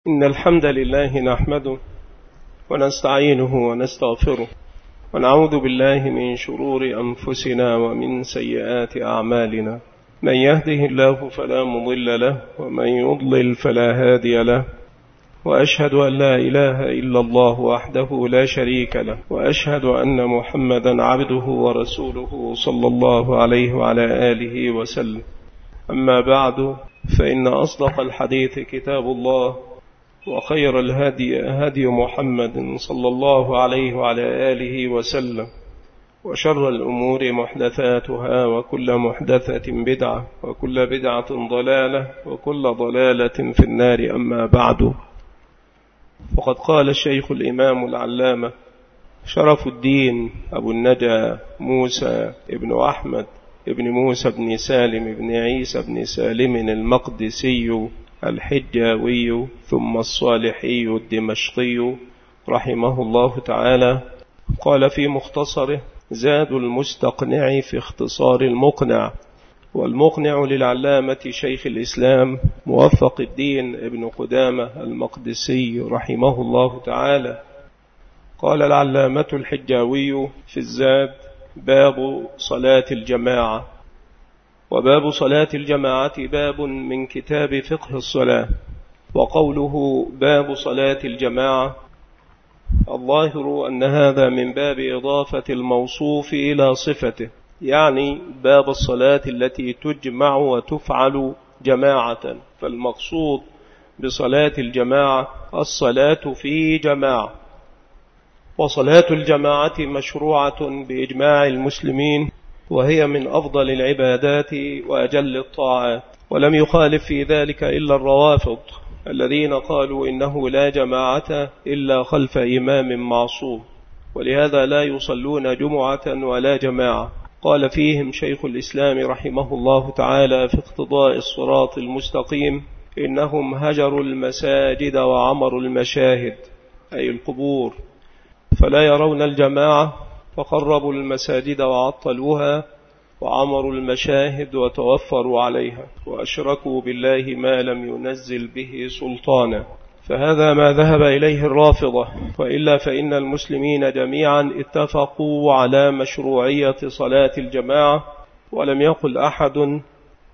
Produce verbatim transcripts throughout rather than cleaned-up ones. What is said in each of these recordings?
إن الحمد لله نحمده ونستعينه ونستغفره ونعوذ بالله من شرور أنفسنا ومن سيئات أعمالنا. من يهده الله فلا مضل له ومن يضلل فلا هادي له، وأشهد أن لا إله إلا الله وحده لا شريك له، وأشهد أن محمدا عبده ورسوله صلى الله عليه وعلى آله وسلم. أما بعد، فإن أصدق الحديث كتاب الله، وخير الهدي هدي محمد صلى الله عليه وعلى آله وسلم، وشر الأمور محدثاتها، وكل محدثة بدعة، وكل بدعة ضلالة، وكل ضلالة في النار. أما بعد، فقد قال الشيخ الإمام العلامة شرف الدين أبو النجا موسى ابن أحمد ابن موسى بن سالم ابن عيسى بن سالم المقدسي الحجاوي ثم الصالحي الدمشقي رحمه الله تعالى، قال في مختصره: زاد المستقنع في اختصار المقنع. والمقنع للعلامة شيخ الإسلام موفق الدين ابن قدامة المقدسي رحمه الله تعالى. قال العلامة الحجاوي في الزاد: باب صلاة الجماعة. وباب صلاة الجماعة باب من كتاب فقه الصلاة. وقوله باب صلاة الجماعة، الظاهر أن هذا من باب إضافة الموصوف إلى صفته، يعني باب الصلاة التي تجمع وتفعل جماعة. فالمقصود بصلاة الجماعة الصلاة في جماعة. وصلاة الجماعة مشروعة بإجماع المسلمين، وهي من أفضل العبادات وأجل الطاعات، ولم يخالف في ذلك إلا الروافض الذين قالوا إنه لا جماعة إلا خلف إمام معصوم، ولهذا لا يصلون جمعة ولا جماعة. قال فيهم شيخ الإسلام رحمه الله تعالى في اقتضاء الصراط المستقيم: إنهم هجروا المساجد وعمروا المشاهد، أي القبور، فلا يرون الجماعة، فقربوا المساجد وعطلوها، وعمروا المشاهد وتوفروا عليها، وأشركوا بالله ما لم ينزل به سلطانا. فهذا ما ذهب إليه الرافضة، وإلا فإن المسلمين جميعا اتفقوا على مشروعية صلاة الجماعة، ولم يقل أحد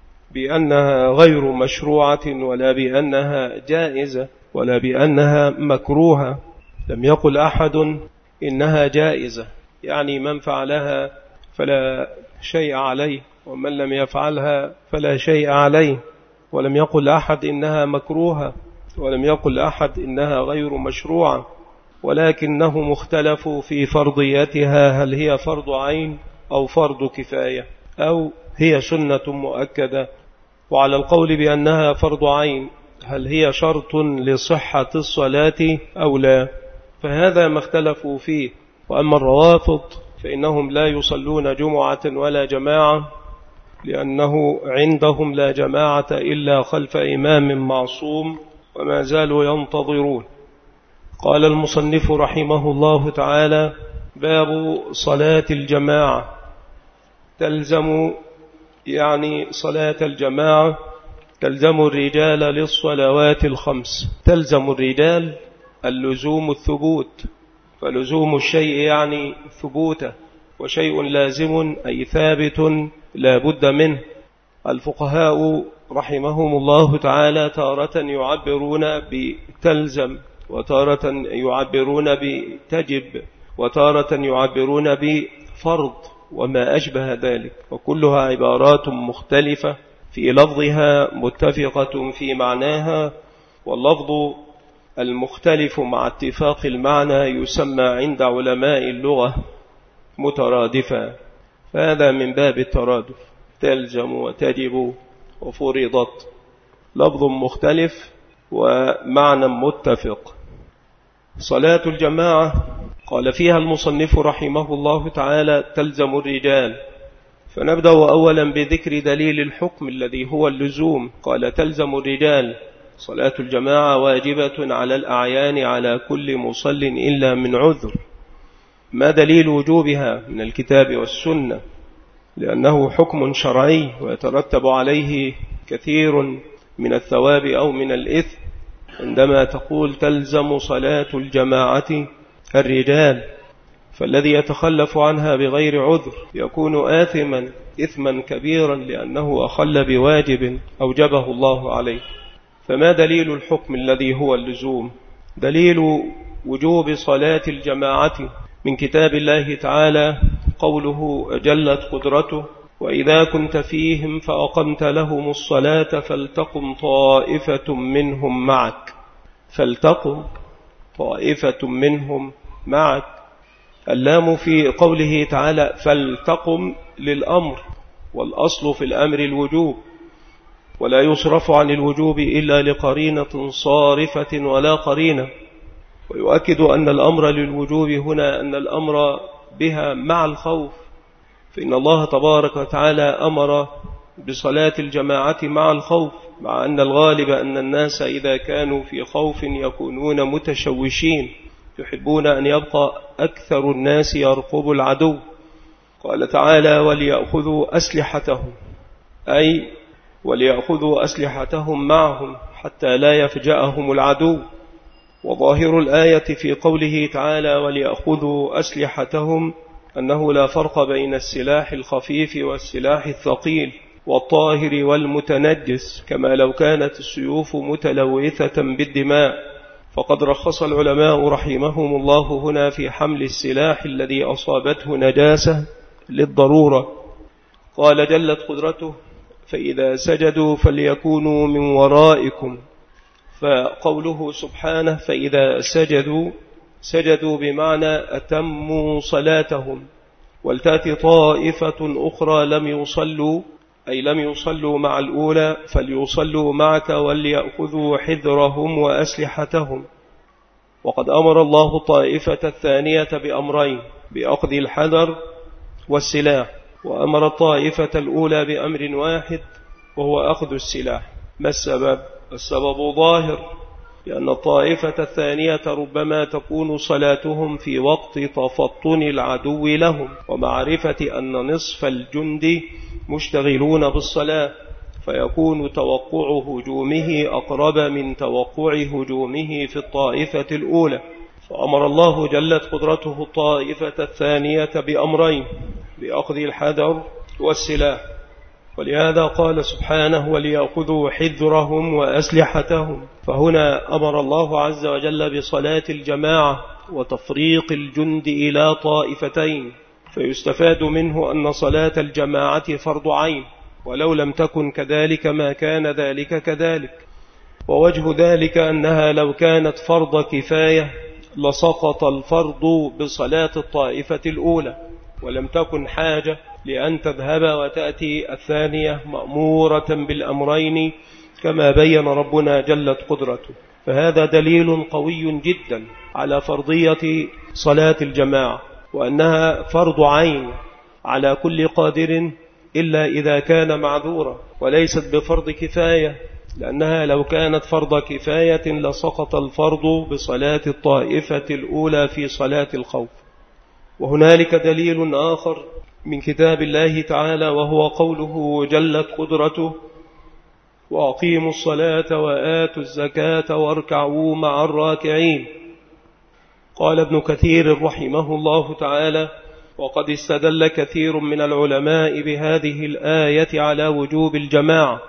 بأنها غير مشروعة، ولا بأنها جائزة، ولا بأنها مكروهة. لم يقل أحد إنها جائزة، يعني من فعلها فلا شيء عليه، ومن لم يفعلها فلا شيء عليه. ولم يقل أحد إنها مكروهة، ولم يقل أحد إنها غير مشروعة، ولكنهم اختلفوا في فرضيتها، هل هي فرض عين أو فرض كفاية أو هي سنة مؤكدة. وعلى القول بأنها فرض عين، هل هي شرط لصحة الصلاة أو لا؟ فهذا ما اختلفوا فيه. وأما الروافض فإنهم لا يصلون جمعة ولا جماعة، لأنه عندهم لا جماعة إلا خلف إمام معصوم، وما زالوا ينتظرون. قال المصنف رحمه الله تعالى: باب صلاة الجماعة. تلزم، يعني صلاة الجماعة تلزم الرجال للصلوات الخمس. تلزم الرجال اللزوم الثبوت، فلزوم الشيء يعني ثبوته، وشيء لازم أي ثابت لا بد منه. الفقهاء رحمهم الله تعالى تارة يعبرون بتلزم، وتارة يعبرون بتجب، وتارة يعبرون بفرض وما أشبه ذلك، وكلها عبارات مختلفة في لفظها متفقة في معناها. واللفظ المختلف مع اتفاق المعنى يسمى عند علماء اللغة مترادفا، فهذا من باب الترادف. تلزم وتجب وفرضت، لفظ مختلف ومعنى متفق. صلاة الجماعة قال فيها المصنف رحمه الله تعالى: تلزم الرجال. فنبدأ أولا بذكر دليل الحكم الذي هو اللزوم. قال: تلزم الرجال. صلاة الجماعة واجبة على الأعيان على كل مصل إلا من عذر. ما دليل وجوبها؟ من الكتاب والسنة، لأنه حكم شرعي ويترتب عليه كثير من الثواب أو من الإثم، عندما تقول تلزم صلاة الجماعة الرجال، فالذي يتخلف عنها بغير عذر يكون آثما إثما كبيرا لأنه أخل بواجب أوجبه الله عليه. فما دليل الحكم الذي هو اللزوم؟ دليل وجوب صلاة الجماعة من كتاب الله تعالى قوله جلت قدرته: وإذا كنت فيهم فأقمت لهم الصلاة فلتقم طائفة منهم معك. فلتقم طائفة منهم معك، اللام في قوله تعالى فلتقم للأمر، والأصل في الأمر الوجوب، ولا يصرف عن الوجوب إلا لقرينة صارفة ولا قرينة. ويؤكد أن الأمر للوجوب هنا أن الأمر بها مع الخوف، فإن الله تبارك وتعالى أمر بصلاة الجماعة مع الخوف، مع أن الغالب أن الناس إذا كانوا في خوف يكونون متشوشين، يحبون أن يبقى أكثر الناس يرقب العدو. قال تعالى وليأخذوا أسلحتهم، أي وليأخذوا أسلحتهم معهم حتى لا يفجأهم العدو. وظاهر الآية في قوله تعالى وليأخذوا أسلحتهم أنه لا فرق بين السلاح الخفيف والسلاح الثقيل والطاهر والمتنجس، كما لو كانت السيوف متلوثة بالدماء. فقد رخص العلماء رحمهم الله هنا في حمل السلاح الذي أصابته نجاسة للضرورة. قال جلت قدرته فإذا سجدوا فليكونوا من ورائكم. فقوله سبحانه فإذا سجدوا، سجدوا بمعنى أتموا صلاتهم. ولتأتي طائفة أخرى لم يصلوا، أي لم يصلوا مع الأولى، فليصلوا معك وليأخذوا حذرهم وأسلحتهم. وقد أمر الله الطائفة الثانية بأمرين: بأخذ الحذر والسلاح، وأمر الطائفة الأولى بأمر واحد وهو أخذ السلاح. ما السبب؟ السبب ظاهر، لأن الطائفة الثانية ربما تكون صلاتهم في وقت تفطن العدو لهم ومعرفة أن نصف الجند مشتغلون بالصلاة، فيكون توقع هجومه أقرب من توقع هجومه في الطائفة الأولى. فأمر الله جلت قدرته الطائفة الثانية بأمرين: بأخذ الحذر والسلاح. ولهذا قال سبحانه وليأخذوا حذرهم وأسلحتهم. فهنا أمر الله عز وجل بصلاة الجماعة وتفريق الجند إلى طائفتين، فيستفاد منه أن صلاة الجماعة فرض عين، ولو لم تكن كذلك ما كان ذلك كذلك. ووجه ذلك أنها لو كانت فرض كفاية لسقط الفرض بصلاة الطائفة الأولى، ولم تكن حاجة لأن تذهب وتأتي الثانية مأمورة بالأمرين كما بين ربنا جلت قدرته. فهذا دليل قوي جدا على فرضية صلاة الجماعة، وأنها فرض عين على كل قادر إلا إذا كان معذورا، وليست بفرض كفاية، لأنها لو كانت فرض كفاية لسقط الفرض بصلاة الطائفة الأولى في صلاة الخوف. وهنالك دليل آخر من كتاب الله تعالى وهو قوله جلت قدرته وأقيموا الصلاة وآتوا الزكاة واركعوا مع الراكعين. قال ابن كثير رحمه الله تعالى وقد استدل كثير من العلماء بهذه الآية على وجوب الجماعة.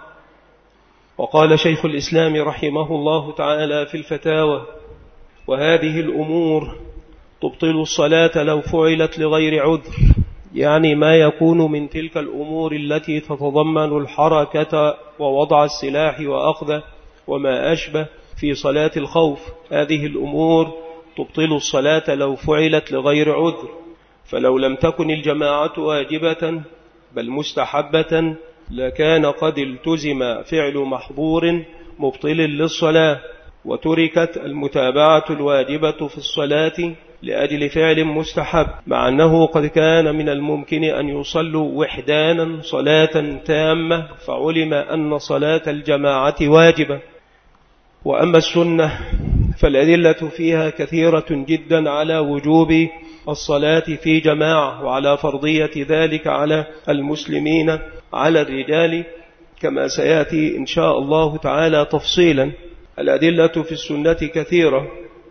وقال شيخ الإسلام رحمه الله تعالى في الفتاوى وهذه الأمور تبطل الصلاة لو فعلت لغير عذر، يعني ما يكون من تلك الأمور التي تتضمن الحركة ووضع السلاح وأخذه وما أشبه في صلاة الخوف، هذه الأمور تبطل الصلاة لو فعلت لغير عذر. فلو لم تكن الجماعة واجبة بل مستحبة لكان قد التزم فعل محظور مبطل للصلاة، وتركت المتابعة الواجبة في الصلاة لأجل فعل مستحب، مع أنه قد كان من الممكن أن يصلوا وحدانا صلاة تامة فعلم أن صلاة الجماعة واجبة. وأما السنة فالأدلة فيها كثيرة جدا على وجوب الصلاة في جماعة وعلى فرضية ذلك على المسلمين على الرجال، كما سيأتي إن شاء الله تعالى تفصيلا. الأدلة في السنة كثيرة،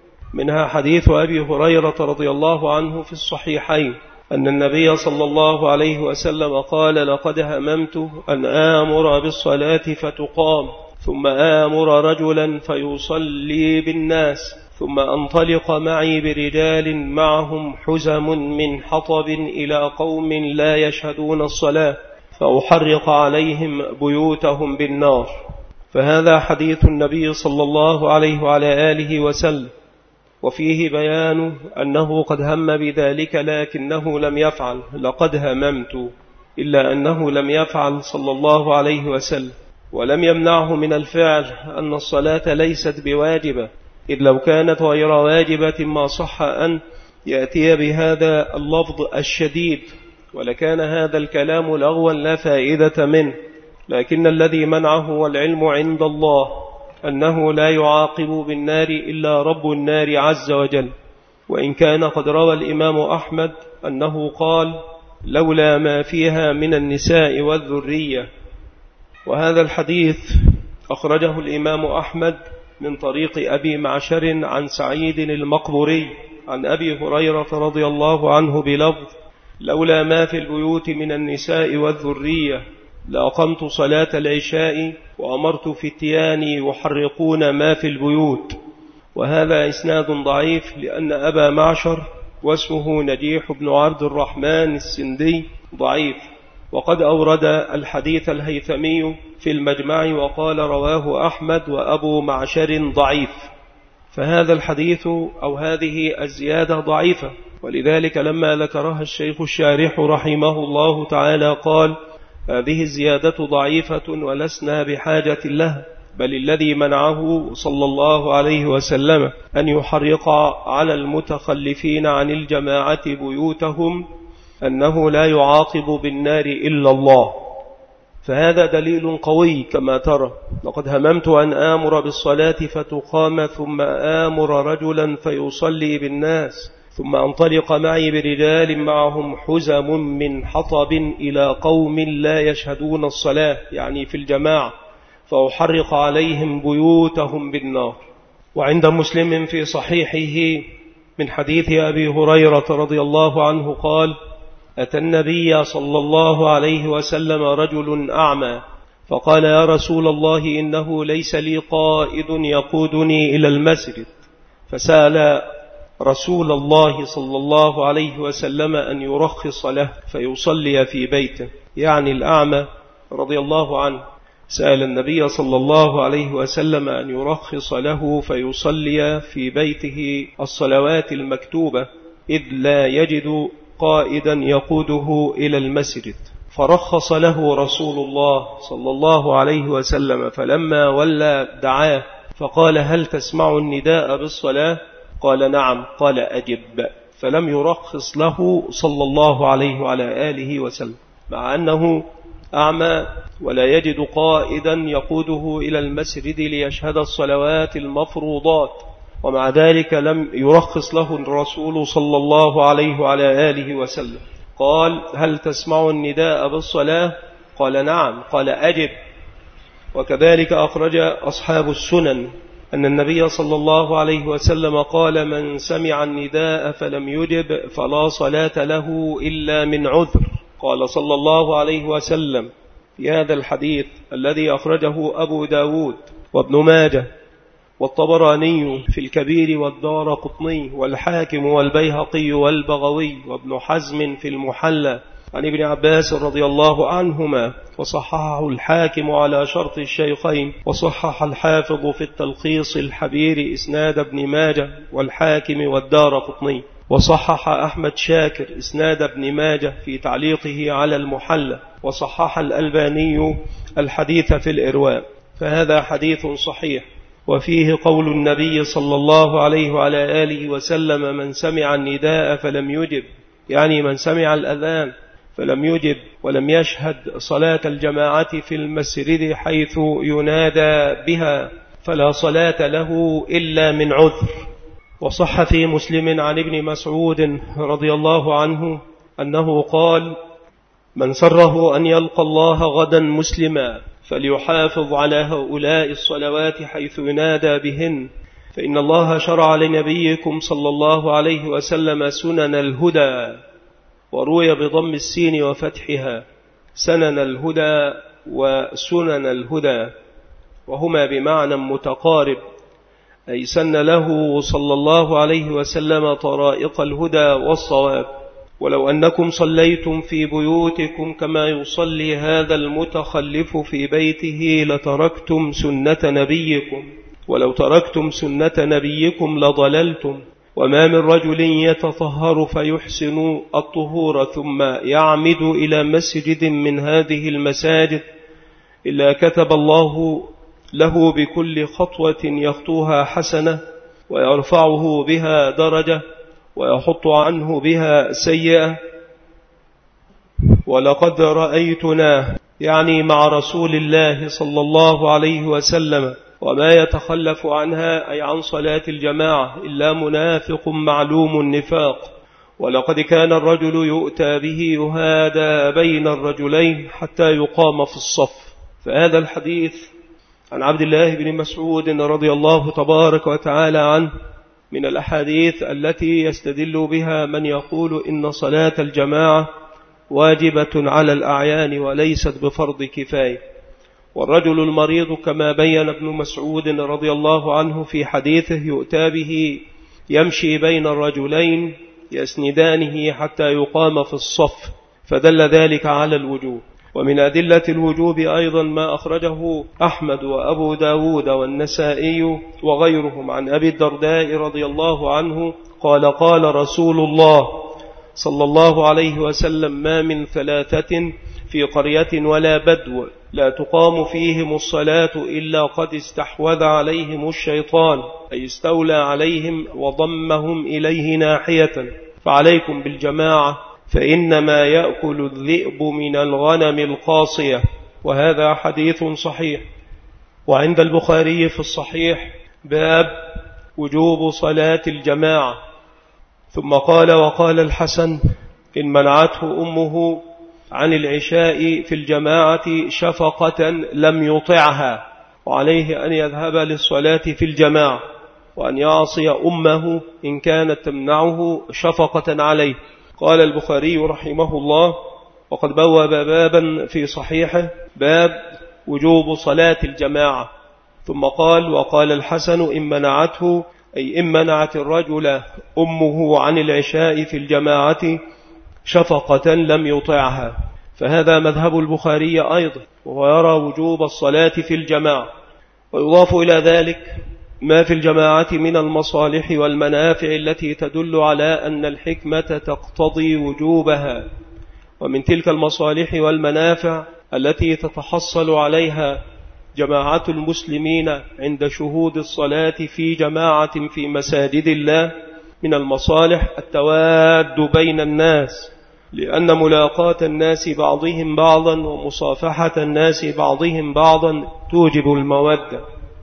منها حديث أبي هريرة رضي الله عنه في الصحيحين أن النبي صلى الله عليه وسلم قال: لقد هممت أن آمر بالصلاة فتقام، ثم آمر رجلا فيصلي بالناس، ثم أنطلق معي برجال معهم حزم من حطب إلى قوم لا يشهدون الصلاة فأحرق عليهم بيوتهم بالنار. فهذا حديث النبي صلى الله عليه وعلى آله وسلم، وفيه بيان أنه قد هم بذلك لكنه لم يفعل. لقد هممت، إلا أنه لم يفعل صلى الله عليه وسلم، ولم يمنعه من الفعل أن الصلاة ليست بواجبة، إذ لو كانت غير واجبة ما صح أن يأتي بهذا اللفظ الشديد، ولكان هذا الكلام لغوا لا فائدة منه. لكن الذي منعه والعلم عند الله أنه لا يعاقب بالنار إلا رب النار عز وجل. وإن كان قد روى الإمام أحمد أنه قال: لولا ما فيها من النساء والذرية. وهذا الحديث أخرجه الإمام أحمد من طريق أبي معشر عن سعيد المقبوري عن أبي هريرة رضي الله عنه بلفظ: لولا ما في البيوت من النساء والذرية لأقمت صلاة العشاء وأمرت فتياني يحرقون ما في البيوت. وهذا إسناد ضعيف، لأن أبا معشر واسمه نجيح بن عبد الرحمن السندي ضعيف، وقد أورد الحديث الهيثمي في المجمع وقال: رواه أحمد وأبو معشر ضعيف. فهذا الحديث أو هذه الزيادة ضعيفة، ولذلك لما ذكرها الشيخ الشارح رحمه الله تعالى قال: هذه الزيادة ضعيفة ولسنا بحاجة لها، بل الذي منعه صلى الله عليه وسلم أن يحرق على المتخلفين عن الجماعة بيوتهم أنه لا يعاقب بالنار إلا الله. فهذا دليل قوي كما ترى. لقد هممت أن آمر بالصلاة فتقام، ثم آمر رجلا فيصلي بالناس، ثم أنطلق معي برجال معهم حزم من حطب إلى قوم لا يشهدون الصلاة، يعني في الجماعة، فأحرق عليهم بيوتهم بالنار. وعند مسلم في صحيحه من حديث أبي هريرة رضي الله عنه قال: أتى النبي صلى الله عليه وسلم رجل أعمى فقال: يا رسول الله، إنه ليس لي قائد يقودني إلى المسجد. فسأل رسول الله صلى الله عليه وسلم أن يرخص له فيصلي في بيته، يعني الأعمى رضي الله عنه سأل النبي صلى الله عليه وسلم أن يرخص له فيصلي في بيته الصلوات المكتوبة، إذ لا يجد قائدا يقوده إلى المسجد. فرخص له رسول الله صلى الله عليه وسلم، فلما ولى دعاه فقال: هل تسمع النداء بالصلاة؟ قال: نعم. قال: أجب. فلم يرخص له صلى الله عليه وعلى آله وسلم، مع أنه أعمى ولا يجد قائدا يقوده إلى المسجد ليشهد الصلوات المفروضات، ومع ذلك لم يرخص له الرسول صلى الله عليه وعلى آله وسلم. قال: هل تسمع النداء بالصلاة؟ قال: نعم. قال: أجب. وكذلك أخرج أصحاب السنن أن النبي صلى الله عليه وسلم قال: من سمع النداء فلم يجب فلا صلاة له إلا من عذر. قال صلى الله عليه وسلم في هذا الحديث الذي أخرجه أبو داود وابن ماجه والطبراني في الكبير والدارقطني والحاكم والبيهقي والبغوي وابن حزم في المحلى عن ابن عباس رضي الله عنهما، وصححه الحاكم على شرط الشيخين، وصحح الحافظ في التلخيص الحبير إسناد ابن ماجه والحاكم والدارقطني، وصحح أحمد شاكر إسناد ابن ماجه في تعليقه على المحلى، وصحح الألباني الحديث في الإرواء. فهذا حديث صحيح، وفيه قول النبي صلى الله عليه وعلى آله وسلم: من سمع النداء فلم يجب، يعني من سمع الأذان فلم يجب ولم يشهد صلاة الجماعة في المسجد حيث ينادى بها فلا صلاة له إلا من عذر. وصح في مسلم عن ابن مسعود رضي الله عنه أنه قال: من سره أن يلقى الله غدا مسلما فليحافظ على هؤلاء الصلوات حيث ينادى بهن، فإن الله شرع لنبيكم صلى الله عليه وسلم سنن الهدى، وروي بضم السين وفتحها سنن الهدى وسنن الهدى، وهما بمعنى متقارب، أي سن له صلى الله عليه وسلم طرائق الهدى والصواب. ولو أنكم صليتم في بيوتكم كما يصلي هذا المتخلف في بيته لتركتم سنة نبيكم، ولو تركتم سنة نبيكم لضللتم. وما من رجل يتطهر فيحسن الطهور ثم يعمد إلى مسجد من هذه المساجد إلا كتب الله له بكل خطوة يخطوها حسنة، ويرفعه بها درجة، ويحط عنه بها سيئة. ولقد رأيتنا يعني مع رسول الله صلى الله عليه وسلم وما يتخلف عنها أي عن صلاة الجماعة إلا منافق معلوم النفاق. ولقد كان الرجل يؤتى به يهادى بين الرجلين حتى يقام في الصف. فهذا الحديث عن عبد الله بن مسعود رضي الله تبارك وتعالى عنه من الأحاديث التي يستدل بها من يقول إن صلاة الجماعة واجبة على الأعيان وليست بفرض كفاية. والرجل المريض كما بين ابن مسعود رضي الله عنه في حديثه يؤتى به يمشي بين الرجلين يسندانه حتى يقام في الصف، فدل ذلك على الوجوب. ومن أدلة الوجوب أيضا ما أخرجه أحمد وأبو داود والنسائي وغيرهم عن أبي الدرداء رضي الله عنه قال قال رسول الله صلى الله عليه وسلم ما من ثلاثة في قرية ولا بدو لا تقام فيهم الصلاة إلا قد استحوذ عليهم الشيطان، أي استولى عليهم وضمهم إليه ناحية، فعليكم بالجماعة فإنما يأكل الذئب من الغنم القاصية. وهذا حديث صحيح. وعند البخاري في الصحيح باب وجوب صلاة الجماعة. ثم قال وقال الحسن إن منعته أمه عن العشاء في الجماعة شفقة لم يطعها، وعليه أن يذهب للصلاة في الجماعة وأن يعصي أمه إن كانت تمنعه شفقة عليه. قال البخاري رحمه الله وقد بوب بابا في صحيحه باب وجوب صلاة الجماعة. ثم قال وقال الحسن إن منعته أي إن منعت الرجل أمه عن العشاء في الجماعة شفقة لم يطعها. فهذا مذهب البخاري أيضا، وهو يرى وجوب الصلاة في الجماعة. ويضاف إلى ذلك ما في الجماعة من المصالح والمنافع التي تدل على أن الحكمة تقتضي وجوبها. ومن تلك المصالح والمنافع التي تتحصل عليها جماعة المسلمين عند شهود الصلاة في جماعة في مساجد الله من المصالح التواد بين الناس، لأن ملاقاة الناس بعضهم بعضا ومصافحة الناس بعضهم بعضا توجب المودة.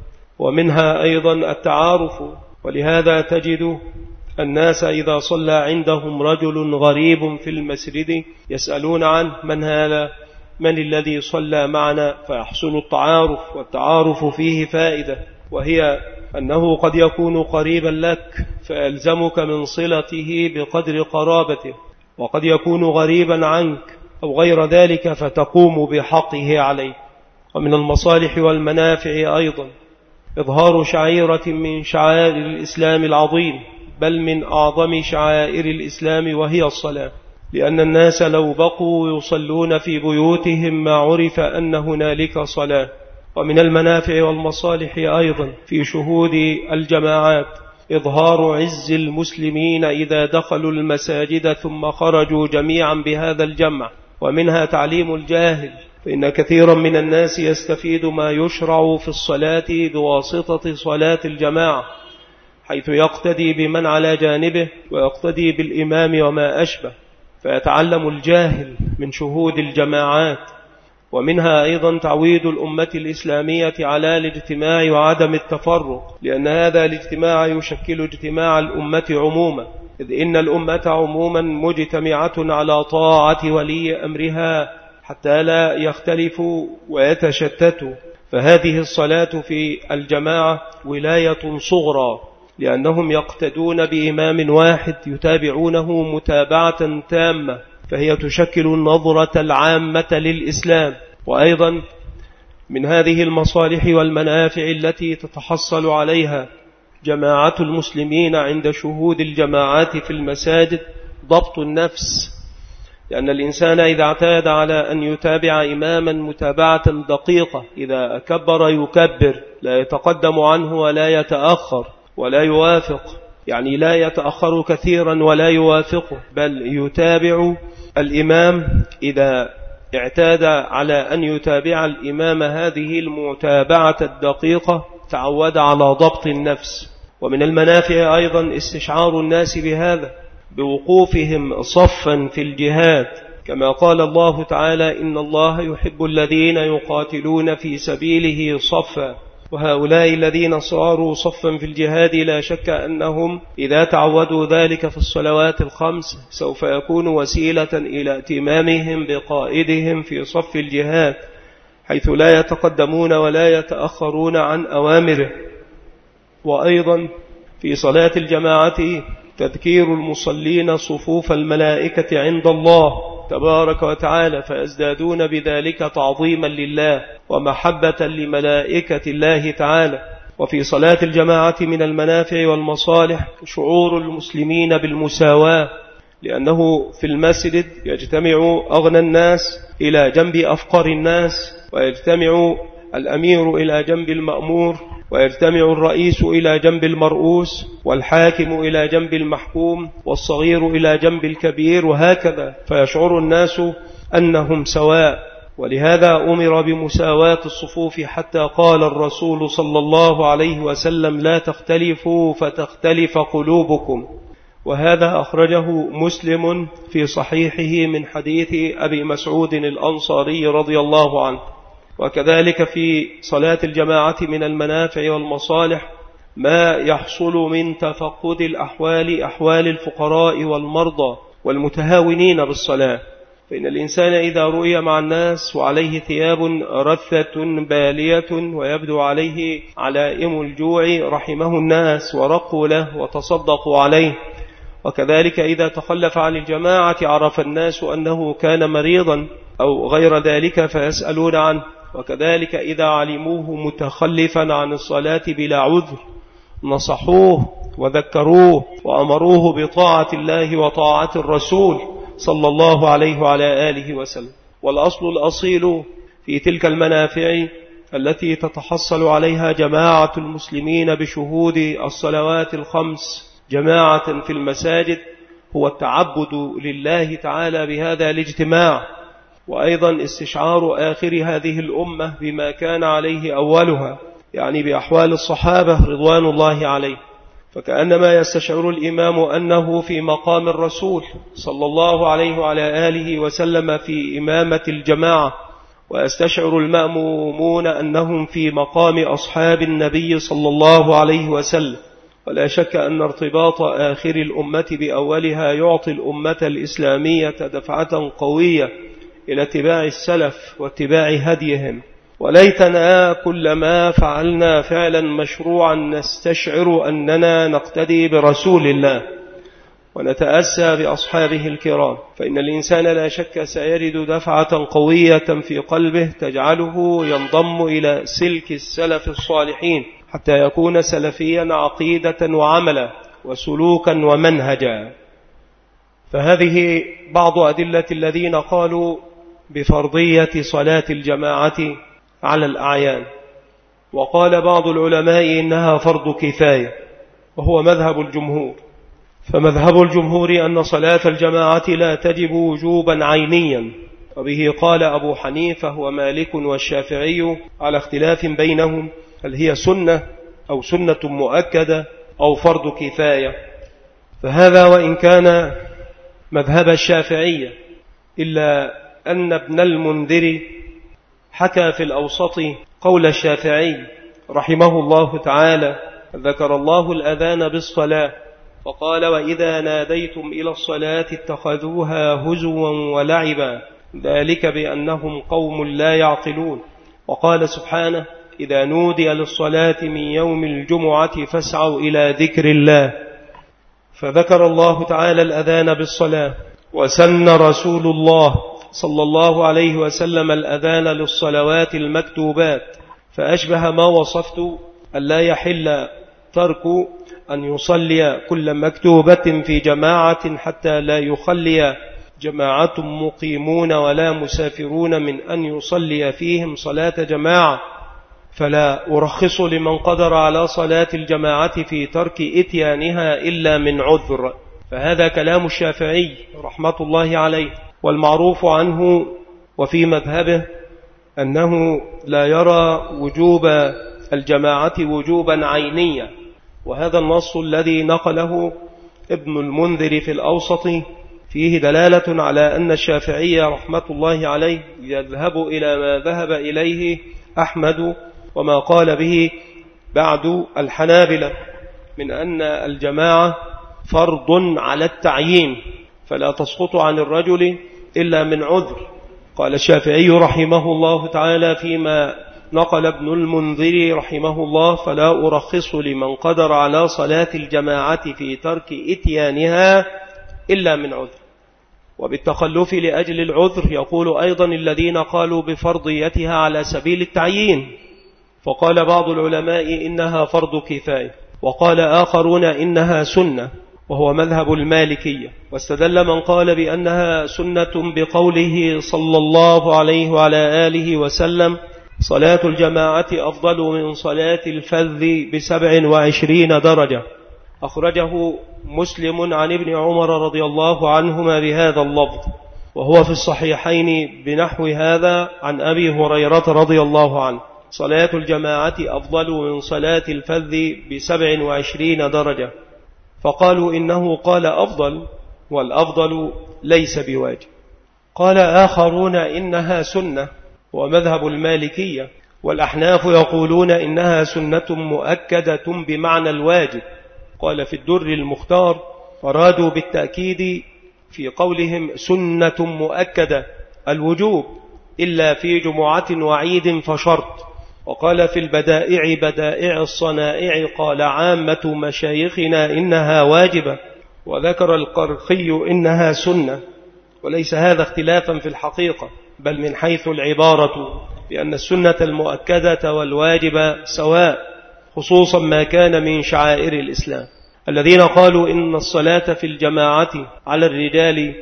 ومنها أيضا التعارف، ولهذا تجد الناس إذا صلى عندهم رجل غريب في المسجد يسألون عنه من هذا، من الذي صلى معنا، فيحصل التعارف. والتعارف فيه فائدة، وهي أنه قد يكون قريبا لك فيلزمك من صلته بقدر قرابته، وقد يكون غريبا عنك أو غير ذلك فتقوم بحقه عليه. ومن المصالح والمنافع أيضا إظهار شعيرة من شعائر الإسلام العظيم، بل من أعظم شعائر الإسلام، وهي الصلاة، لأن الناس لو بقوا يصلون في بيوتهم ما عرف أن هنالك صلاة. ومن المنافع والمصالح أيضا في شهود الجماعات إظهار عز المسلمين إذا دخلوا المساجد ثم خرجوا جميعا بهذا الجمع. ومنها تعليم الجاهل، فإن كثيرا من الناس يستفيد ما يشرع في الصلاة بواسطة صلاة الجماعة، حيث يقتدي بمن على جانبه ويقتدي بالإمام وما أشبه، فيتعلم الجاهل من شهود الجماعات. ومنها أيضا تعويد الأمة الإسلامية على الاجتماع وعدم التفرق، لأن هذا الاجتماع يشكل اجتماع الأمة عموما، إذ إن الأمة عموما مجتمعة على طاعة ولي أمرها حتى لا يختلفوا ويتشتتوا. فهذه الصلاة في الجماعة ولاية صغرى، لأنهم يقتدون بإمام واحد يتابعونه متابعة تامة، فهي تشكل النظرة العامة للإسلام. وأيضا من هذه المصالح والمنافع التي تتحصل عليها جماعة المسلمين عند شهود الجماعات في المساجد ضبط النفس، لأن الإنسان إذا اعتاد على أن يتابع إماما متابعة دقيقة، إذا كبر يكبر، لا يتقدم عنه ولا يتأخر ولا يوافق، يعني لا يتأخر كثيرا ولا يوافقه، بل يتابع الإمام. إذا اعتاد على أن يتابع الإمام هذه المتابعة الدقيقة تعود على ضبط النفس. ومن المنافع أيضا استشعار الناس بهذا، بوقوفهم صفا في الجهاد، كما قال الله تعالى: إن الله يحب الذين يقاتلون في سبيله صفا. وهؤلاء الذين صاروا صفا في الجهاد لا شك أنهم إذا تعودوا ذلك في الصلوات الخمس سوف يكون وسيلة إلى ائتمامهم بقائدهم في صف الجهاد، حيث لا يتقدمون ولا يتأخرون عن أوامره. وأيضا في صلاة الجماعة تذكير المصلين صفوف الملائكة عند الله تبارك وتعالى، فيزدادون بذلك تعظيما لله ومحبة لملائكة الله تعالى. وفي صلاة الجماعة من المنافع والمصالح شعور المسلمين بالمساواة، لأنه في المسجد يجتمع أغنى الناس إلى جنب أفقر الناس، ويجتمع الأمير إلى جنب المأمور، ويجتمع الرئيس إلى جنب المرؤوس، والحاكم إلى جنب المحكوم، والصغير إلى جنب الكبير، وهكذا، فيشعر الناس أنهم سواء. ولهذا أمر بمساواة الصفوف، حتى قال الرسول صلى الله عليه وسلم: لا تختلفوا فتختلف قلوبكم. وهذا أخرجه مسلم في صحيحه من حديث أبي مسعود الأنصاري رضي الله عنه. وكذلك في صلاة الجماعة من المنافع والمصالح ما يحصل من تفقد الأحوال، أحوال الفقراء والمرضى والمتهاونين بالصلاة. فإن الإنسان إذا رؤي مع الناس وعليه ثياب رثة بالية ويبدو عليه علائم الجوع رحمه الناس ورقوا له وتصدقوا عليه. وكذلك إذا تخلف عن الجماعة عرف الناس أنه كان مريضا أو غير ذلك فيسألون عنه. وكذلك إذا علموه متخلفا عن الصلاة بلا عذر نصحوه وذكروه وأمروه بطاعة الله وطاعة الرسول صلى الله عليه وعلى آله وسلم. والأصل الأصيل في تلك المنافع التي تتحصل عليها جماعة المسلمين بشهود الصلوات الخمس جماعة في المساجد هو التعبد لله تعالى بهذا الاجتماع، وأيضا استشعار آخر هذه الأمة بما كان عليه أولها، يعني بأحوال الصحابة رضوان الله عليه. فكأنما يستشعر الإمام أنه في مقام الرسول صلى الله عليه وعلى آله وسلم في إمامة الجماعة، ويستشعر المأمومون أنهم في مقام أصحاب النبي صلى الله عليه وسلم. ولا شك أن ارتباط آخر الأمة بأولها يعطي الأمة الإسلامية دفعة قوية إلى اتباع السلف واتباع هديهم. وليتنا كلما فعلنا فعلا مشروعا نستشعر أننا نقتدي برسول الله ونتأسى بأصحابه الكرام، فإن الإنسان لا شك سيجد دفعة قوية في قلبه تجعله ينضم إلى سلك السلف الصالحين حتى يكون سلفيا عقيدة وعملا وسلوكا ومنهجا. فهذه بعض أدلة الذين قالوا بفرضية صلاة الجماعة على الأعيان. وقال بعض العلماء إنها فرض كفاية، وهو مذهب الجمهور. فمذهب الجمهور أن صلاة الجماعة لا تجب وجوبا عينيا، وبه قال أبو حنيفة ومالك والشافعي على اختلاف بينهم هل هي سنة أو سنة مؤكدة أو فرض كفاية. فهذا وإن كان مذهب الشافعية، إلا أن ابن المنذر حكى في الأوسط قول الشافعي رحمه الله تعالى: ذكر الله الأذان بالصلاة فقال: وإذا ناديتم إلى الصلاة اتخذوها هزوا ولعبا ذلك بأنهم قوم لا يعقلون. وقال سبحانه إذا نودي للصلاة من يوم الجمعة فاسعوا إلى ذكر الله، فذكر الله تعالى الأذان بالصلاة، وسن رسول الله صلى الله عليه وسلم الأذان للصلوات المكتوبات، فأشبه ما وصفت أن لا يحل ترك أن يصلي كل مكتوبة في جماعة حتى لا يخلي جماعة مقيمون ولا مسافرون من أن يصلي فيهم صلاة جماعة، فلا أرخص لمن قدر على صلاة الجماعة في ترك إتيانها إلا من عذر. فهذا كلام الشافعي رحمة الله عليه، والمعروف عنه وفي مذهبه أنه لا يرى وجوب الجماعة وجوبا عينيا، وهذا النص الذي نقله ابن المنذر في الأوسط فيه دلالة على أن الشافعي رحمة الله عليه يذهب إلى ما ذهب إليه أحمد وما قال به بعد الحنابلة من أن الجماعة فرض على التعيين، فلا تسقط عن الرجل إلا من عذر. قال الشافعي رحمه الله تعالى فيما نقل ابن المنذر رحمه الله فلا أرخص لمن قدر على صلاة الجماعة في ترك إتيانها إلا من عذر. وبالتخلف لأجل العذر يقول أيضا الذين قالوا بفرضيتها على سبيل التعيين، فقال بعض العلماء إنها فرض كفاية، وقال آخرون إنها سنة وهو مذهب المالكية. واستدل من قال بأنها سنة بقوله صلى الله عليه وعلى آله وسلم صلاة الجماعة أفضل من صلاة الفذ بسبع وعشرين درجة، أخرجه مسلم عن ابن عمر رضي الله عنهما بهذا اللفظ، وهو في الصحيحين بنحو هذا عن أبي هريرة رضي الله عنه صلاة الجماعة أفضل من صلاة الفذ بسبع وعشرين درجة، فقالوا إنه قال أفضل والأفضل ليس بواجب. قال آخرون إنها سنة ومذهب المالكية، والأحناف يقولون إنها سنة مؤكدة بمعنى الواجب. قال في الدر المختار أرادوا بالتأكيد في قولهم سنة مؤكدة الوجوب إلا في جمعة وعيد فشرط. وقال في البدائع بدائع الصنائع قال عامة مشايخنا إنها واجبة، وذكر القرخي إنها سنة، وليس هذا اختلافا في الحقيقة بل من حيث العبارة، لأن السنة المؤكدة والواجب سواء، خصوصا ما كان من شعائر الإسلام. الذين قالوا إن الصلاة في الجماعة على الرجال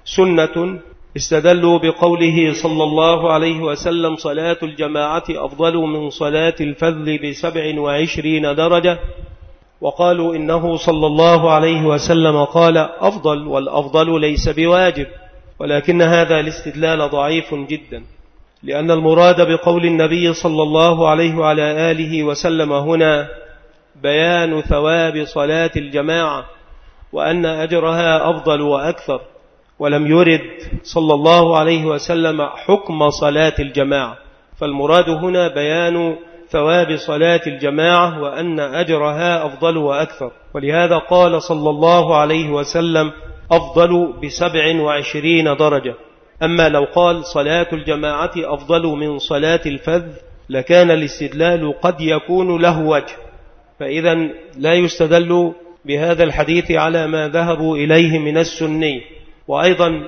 سنة استدلوا بقوله صلى الله عليه وسلم صلاة الجماعة أفضل من صلاة الفذ بسبع وعشرين درجة، وقالوا إنه صلى الله عليه وسلم قال أفضل والأفضل ليس بواجب، ولكن هذا الاستدلال ضعيف جدا، لأن المراد بقول النبي صلى الله عليه وعلى آله وسلم هنا بيان ثواب صلاة الجماعة وأن أجرها أفضل وأكثر، ولم يرد صلى الله عليه وسلم حكم صلاة الجماعة، فالمراد هنا بيان ثواب صلاة الجماعة وأن أجرها أفضل وأكثر، ولهذا قال صلى الله عليه وسلم أفضل بسبع وعشرين درجة. أما لو قال صلاة الجماعة أفضل من صلاة الفذ لكان الاستدلال قد يكون له وجه، فإذا لا يستدل بهذا الحديث على ما ذهبوا إليه من السني. وأيضا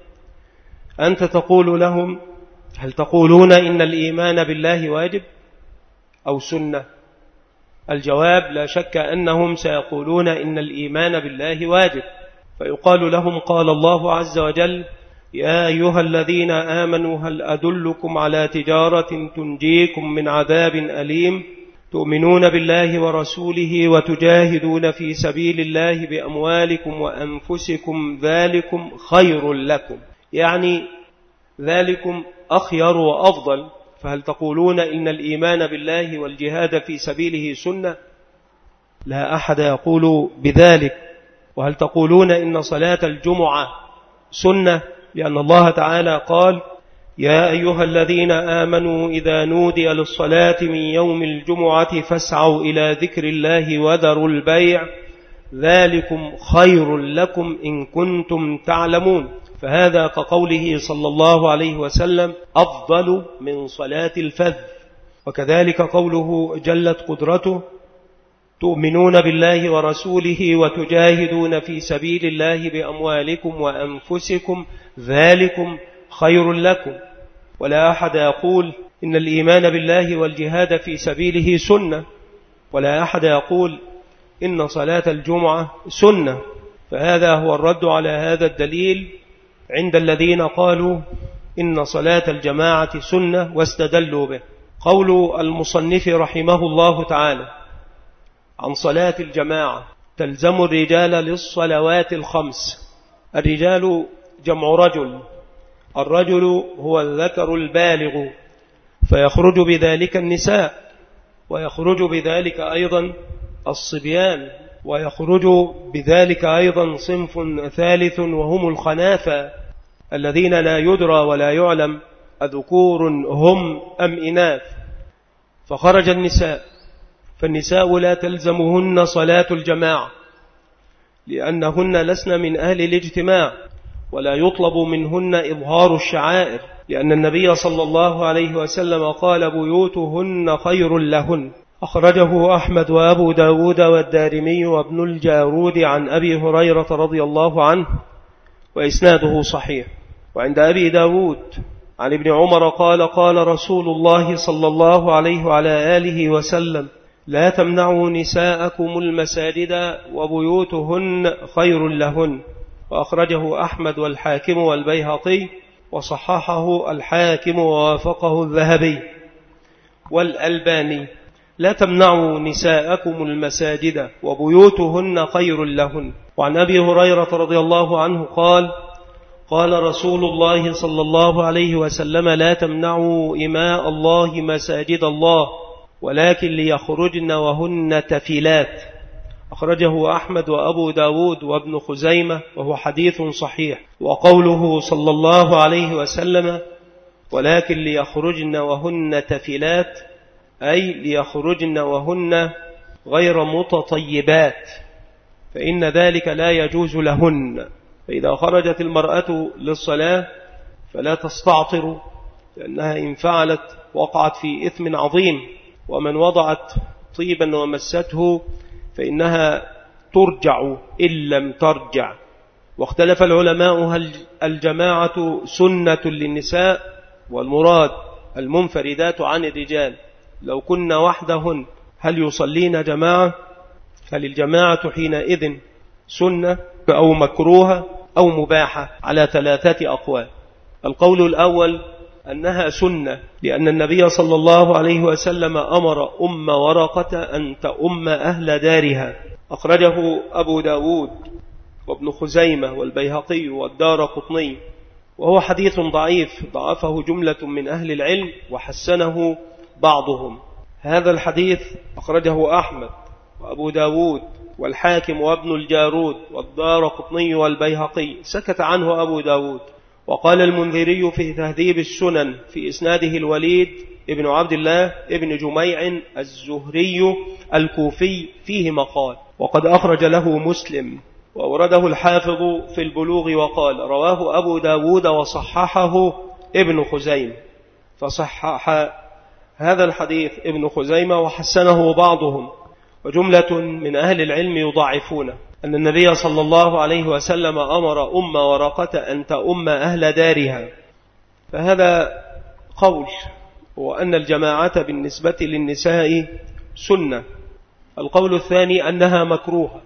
أنت تقول لهم هل تقولون إن الإيمان بالله واجب أو سنة؟ الجواب لا شك أنهم سيقولون إن الإيمان بالله واجب، فيقال لهم قال الله عز وجل يا أيها الذين آمنوا هل أدلكم على تجارة تنجيكم من عذاب أليم تؤمنون بالله ورسوله وتجاهدون في سبيل الله بأموالكم وأنفسكم ذلكم خير لكم، يعني ذلكم أخير وأفضل. فهل تقولون إن الإيمان بالله والجهاد في سبيله سنة؟ لا أحد يقول بذلك. وهل تقولون إن صلاة الجمعة سنة؟ لأن الله تعالى قال يا أيها الذين آمنوا إذا نودي للصلاة من يوم الجمعة فاسعوا إلى ذكر الله وذروا البيع ذلكم خير لكم إن كنتم تعلمون. فهذا كقوله صلى الله عليه وسلم أفضل من صلاة الفذ. وكذلك قوله جلت قدرته تؤمنون بالله ورسوله وتجاهدون في سبيل الله بأموالكم وأنفسكم ذلكم خير لكم. ولا أحد يقول إن الإيمان بالله والجهاد في سبيله سنة، ولا أحد يقول إن صلاة الجمعة سنة. فهذا هو الرد على هذا الدليل عند الذين قالوا إن صلاة الجماعة سنة واستدلوا به. قول المصنف رحمه الله تعالى عن صلاة الجماعة تلزم الرجال للصلوات الخمس. الرجال جمع رجل، الرجل هو الذكر البالغ، فيخرج بذلك النساء، ويخرج بذلك أيضا الصبيان، ويخرج بذلك أيضا صنف ثالث وهم الخناثة الذين لا يدرى ولا يعلم أذكور هم أم إناث. فخرج النساء، فالنساء لا تلزمهن صلاة الجماعة لأنهن لسن من أهل الاجتماع، ولا يطلب منهن إظهار الشعائر، لأن النبي صلى الله عليه وسلم قال بيوتهن خير لهن. أخرجه أحمد وأبو داود والدارمي وابن الجارود عن أبي هريرة رضي الله عنه وإسناده صحيح. وعند أبي داود عن ابن عمر قال قال رسول الله صلى الله عليه وعلى آله وسلم لا تمنعوا نساءكم المساجد وبيوتهن خير لهن. وأخرجه أحمد والحاكم والبيهقي وصححه الحاكم ووافقه الذهبي والألباني. لا تمنعوا نساءكم المساجد وبيوتهن خير لهن. وعن أبي هريرة رضي الله عنه قال قال رسول الله صلى الله عليه وسلم لا تمنعوا إماء الله مساجد الله ولكن ليخرجن وهن تفلات. أخرجه أحمد وأبو داود وابن خزيمة وهو حديث صحيح. وقوله صلى الله عليه وسلم ولكن ليخرجن وهن تفلات أي ليخرجن وهن غير متطيبات، فإن ذلك لا يجوز لهن. فإذا خرجت المرأة للصلاة فلا تستعطر، لأنها إن فعلت وقعت في إثم عظيم، ومن وضعت طيبا ومسته فإنها ترجع إن لم ترجع. واختلف العلماء هل الجماعة سنة للنساء، والمراد المنفردات عن الرجال لو كن وحدهن هل يصلين جماعة؟ هل الجماعة حينئذ سنة أو مكروهة أو مباحة؟ على ثلاثة أقوال. القول الأول أنها سنة، لأن النبي صلى الله عليه وسلم أمر أم ورقة أن تؤم أهل دارها. أخرجه أبو داود وابن خزيمة والبيهقي والدار قطني، وهو حديث ضعيف ضعفه جملة من أهل العلم وحسنه بعضهم. هذا الحديث أخرجه أحمد وأبو داود والحاكم وابن الجارود والدار قطني والبيهقي. سكت عنه أبو داود. وقال المنذري في تهذيب السنن في إسناده الوليد ابن عبد الله ابن جميع الزهري الكوفي فيه مقال، وقد أخرج له مسلم، وأورده الحافظ في البلوغ وقال رواه أبو داود وصححه ابن خزيمة. فصحح هذا الحديث ابن خزيمة وحسنه بعضهم، وجملة من أهل العلم يضاعفون أن النبي صلى الله عليه وسلم أمر أم ورقة أن تؤم أهل دارها. فهذا قول، وأن الجماعة بالنسبة للنساء سنة. القول الثاني أنها مكروهة،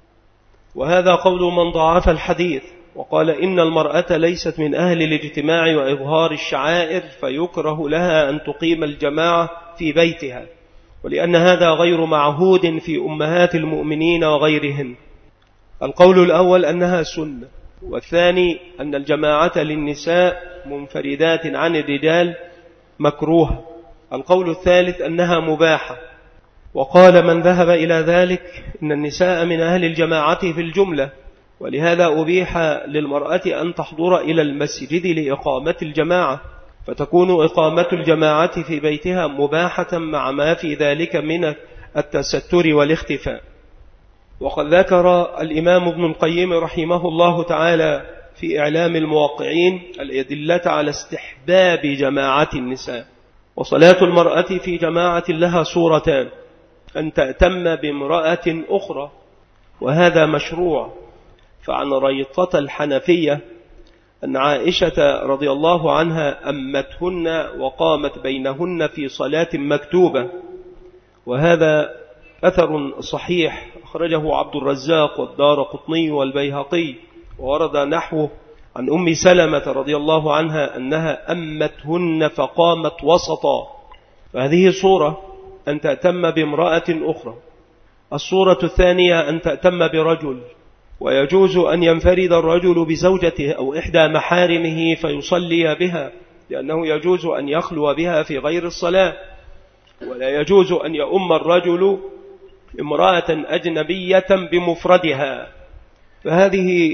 وهذا قول من ضعف الحديث وقال إن المرأة ليست من أهل الاجتماع وإظهار الشعائر فيكره لها أن تقيم الجماعة في بيتها، ولأن هذا غير معهود في أمهات المؤمنين وغيرهن. القول الأول أنها سنة، والثاني أن الجماعة للنساء منفردات عن الرجال مكروهة. القول الثالث أنها مباحة، وقال من ذهب إلى ذلك إن النساء من أهل الجماعة في الجملة، ولهذا أبيح للمرأة أن تحضر إلى المسجد لإقامة الجماعة، فتكون إقامة الجماعة في بيتها مباحة مع ما في ذلك من التستر والاختفاء. وقد ذكر الإمام ابن القيم رحمه الله تعالى في إعلام الموقعين الأدلة على استحباب جماعة النساء. وصلاة المرأة في جماعة لها صورتان: أن تأتم بامرأة أخرى، وهذا مشروع. فعن ريطة الحنفية أن عائشة رضي الله عنها أمتهن وقامت بينهن في صلاة مكتوبة، وهذا أثر صحيح أخرجه عبد الرزاق والدارقطني والبيهقي، وورد نحوه عن أم سلمة رضي الله عنها أنها أمتهن فقامت وسطا. فهذه صورة أن تأتم بامرأة أخرى. الصورة الثانية أن تأتم برجل، ويجوز أن ينفرد الرجل بزوجته أو إحدى محارمه فيصلي بها، لأنه يجوز أن يخلو بها في غير الصلاة، ولا يجوز أن يؤم الرجل امرأة أجنبية بمفردها. فهذه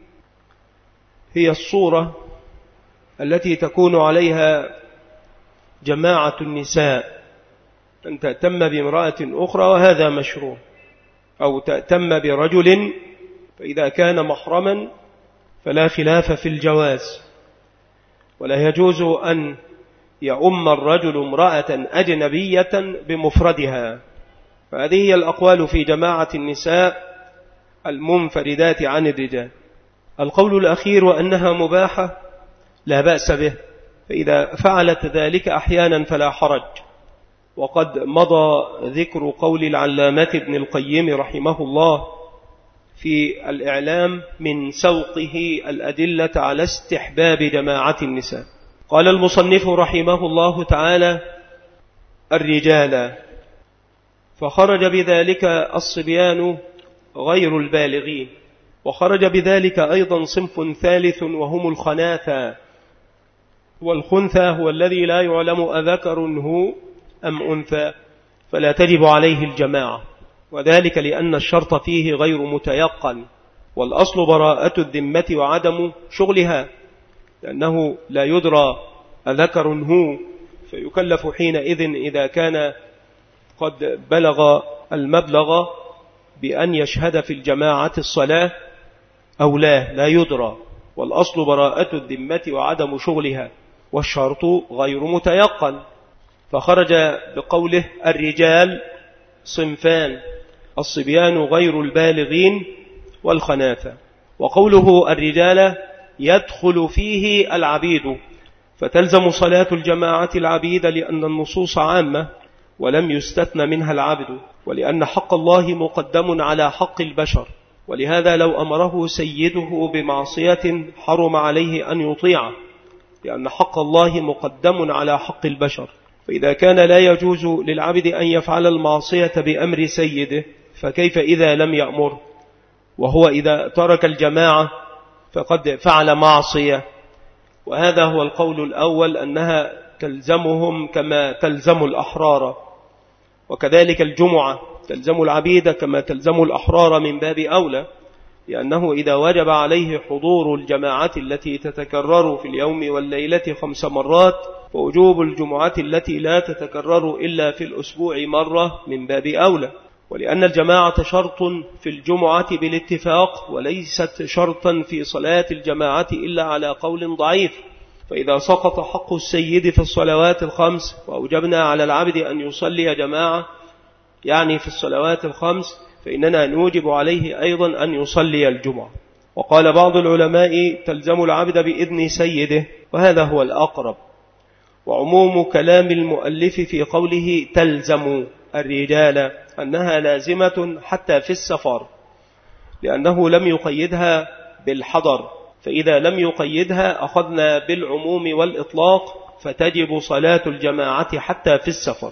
هي الصورة التي تكون عليها جماعة النساء، أن تأتم بامرأة أخرى، وهذا مشروع. أو تأتم برجل، فإذا كان محرما فلا خلاف في الجواز، ولا يجوز أن يؤم الرجل امرأة أجنبية بمفردها. فهذه هي الأقوال في جماعة النساء المنفردات عن الرجال. القول الأخير وأنها مباحة لا بأس به، فإذا فعلت ذلك أحيانا فلا حرج. وقد مضى ذكر قول العلامة ابن القيم رحمه الله في الإعلام من سوقه الأدلة على استحباب جماعة النساء. قال المصنف رحمه الله تعالى: الرجال، فخرج بذلك الصبيان غير البالغين، وخرج بذلك أيضا صنف ثالث وهم الخناثى. والخنثى هو الذي لا يعلم أذكر هو أم أنثى، فلا تجب عليه الجماعة، وذلك لأن الشرط فيه غير متيقن، والأصل براءة الذمة وعدم شغلها، لأنه لا يدرى أذكر هو، فيكلف حينئذ إذا كان قد بلغ المبلغ بأن يشهد في الجماعة الصلاة أو لا، لا يدرى. والأصل براءة الذمة وعدم شغلها، والشرط غير متيقن. فخرج بقوله: الرجال صنفان: الصبيان غير البالغين والخناثى. وقوله الرجال يدخل فيه العبيد، فتلزم صلاة الجماعة العبيد، لأن النصوص عامة ولم يستثنى منها العبد، ولأن حق الله مقدم على حق البشر، ولهذا لو أمره سيده بمعصية حرم عليه أن يطيعه، لأن حق الله مقدم على حق البشر. فإذا كان لا يجوز للعبد أن يفعل المعصية بأمر سيده، فكيف إذا لم يأمر؟ وهو إذا ترك الجماعة فقد فعل معصية. وهذا هو القول الأول، أنها تلزمهم كما تلزم الأحرار، وكذلك الجمعة تلزم العبيد كما تلزم الأحرار من باب أولى، لأنه إذا وجب عليه حضور الجماعة التي تتكرر في اليوم والليلة خمس مرات، ووجوب الجمعة التي لا تتكرر إلا في الأسبوع مرة من باب أولى. ولأن الجماعة شرط في الجمعة بالاتفاق، وليست شرطا في صلاة الجماعة إلا على قول ضعيف. فإذا سقط حق السيد في الصلوات الخمس وأوجبنا على العبد أن يصلي جماعة، يعني في الصلوات الخمس، فإننا نوجب عليه أيضا أن يصلي الجمعة. وقال بعض العلماء تلزم العبد بإذن سيده، وهذا هو الأقرب. وعموم كلام المؤلف في قوله تلزم الرجال أنها لازمة حتى في السفر، لأنه لم يقيدها بالحضر، فإذا لم يقيدها أخذنا بالعموم والإطلاق، فتجب صلاة الجماعة حتى في السفر.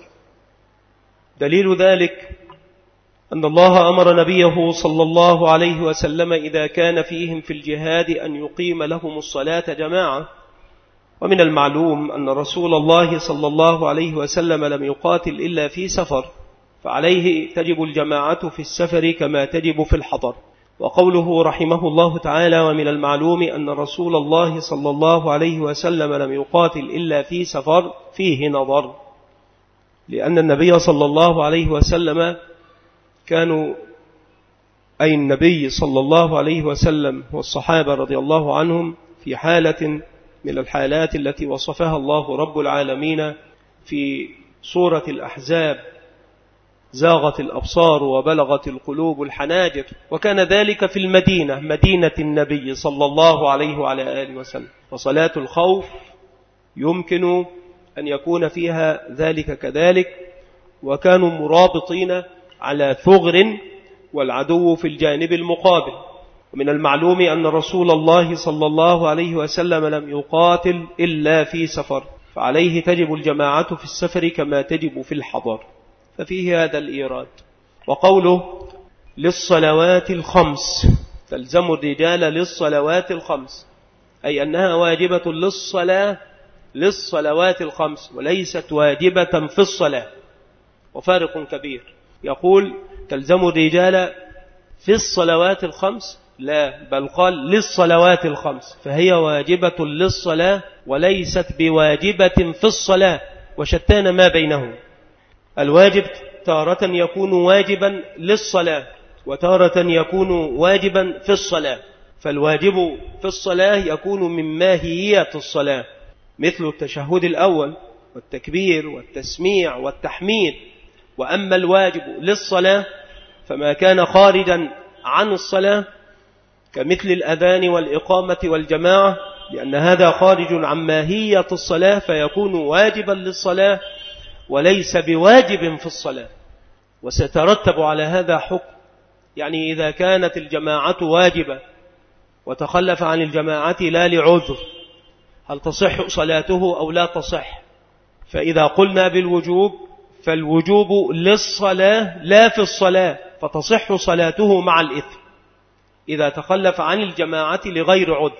دليل ذلك أن الله أمر نبيه صلى الله عليه وسلم إذا كان فيهم في الجهاد أن يقيم لهم الصلاة جماعة. ومن المعلوم أن رسول الله صلى الله عليه وسلم لم يقاتل إلا في سفر، فعليه تجب الجماعة في السفر كما تجب في الحضر. وقوله رحمه الله تعالى: ومن المعلوم أن رسول الله صلى الله عليه وسلم لم يقاتل إلا في سفر، فيه نظر، لأن النبي صلى الله عليه وسلم كانوا أي النبي صلى الله عليه وسلم والصحابة رضي الله عنهم في حالة من الحالات التي وصفها الله رب العالمين في سورة الأحزاب: زاغت الأبصار وبلغت القلوب الحناجر. وكان ذلك في المدينة، مدينة النبي صلى الله عليه وعلى آله وسلم. وصلاة الخوف يمكن أن يكون فيها ذلك كذلك، وكانوا مرابطين على ثغر والعدو في الجانب المقابل. ومن المعلوم أن رسول الله صلى الله عليه وسلم لم يقاتل إلا في سفر، فعليه تجب الجماعة في السفر كما تجب في الحضر، ففيه هذا الإيراد. وقوله للصلوات الخمس، تلزم الرجال للصلوات الخمس، أي أنها واجبة للصلاة للصلوات الخمس وليست واجبة في الصلاة، وفارق كبير. يقول تلزم الرجال في الصلوات الخمس، لا، بل قال للصلوات الخمس، فهي واجبة للصلاة وليست بواجبة في الصلاة، وشتان ما بينهم. الواجب تارة يكون واجبا للصلاة وتارة يكون واجبا في الصلاة، فالواجب في الصلاة يكون من ماهية الصلاة، مثل التشهد الأول والتكبير والتسميع والتحميد. وأما الواجب للصلاة فما كان خارجا عن الصلاة كمثل الأذان والإقامة والجماعة، لأن هذا خارج عن ماهية الصلاة فيكون واجبا للصلاة وليس بواجب في الصلاة. وسترتب على هذا حكم، يعني إذا كانت الجماعة واجبة وتخلف عن الجماعة لا لعذر، هل تصح صلاته أو لا تصح؟ فإذا قلنا بالوجوب فالوجوب للصلاة لا في الصلاة، فتصح صلاته مع الإثم إذا تخلف عن الجماعة لغير عذر،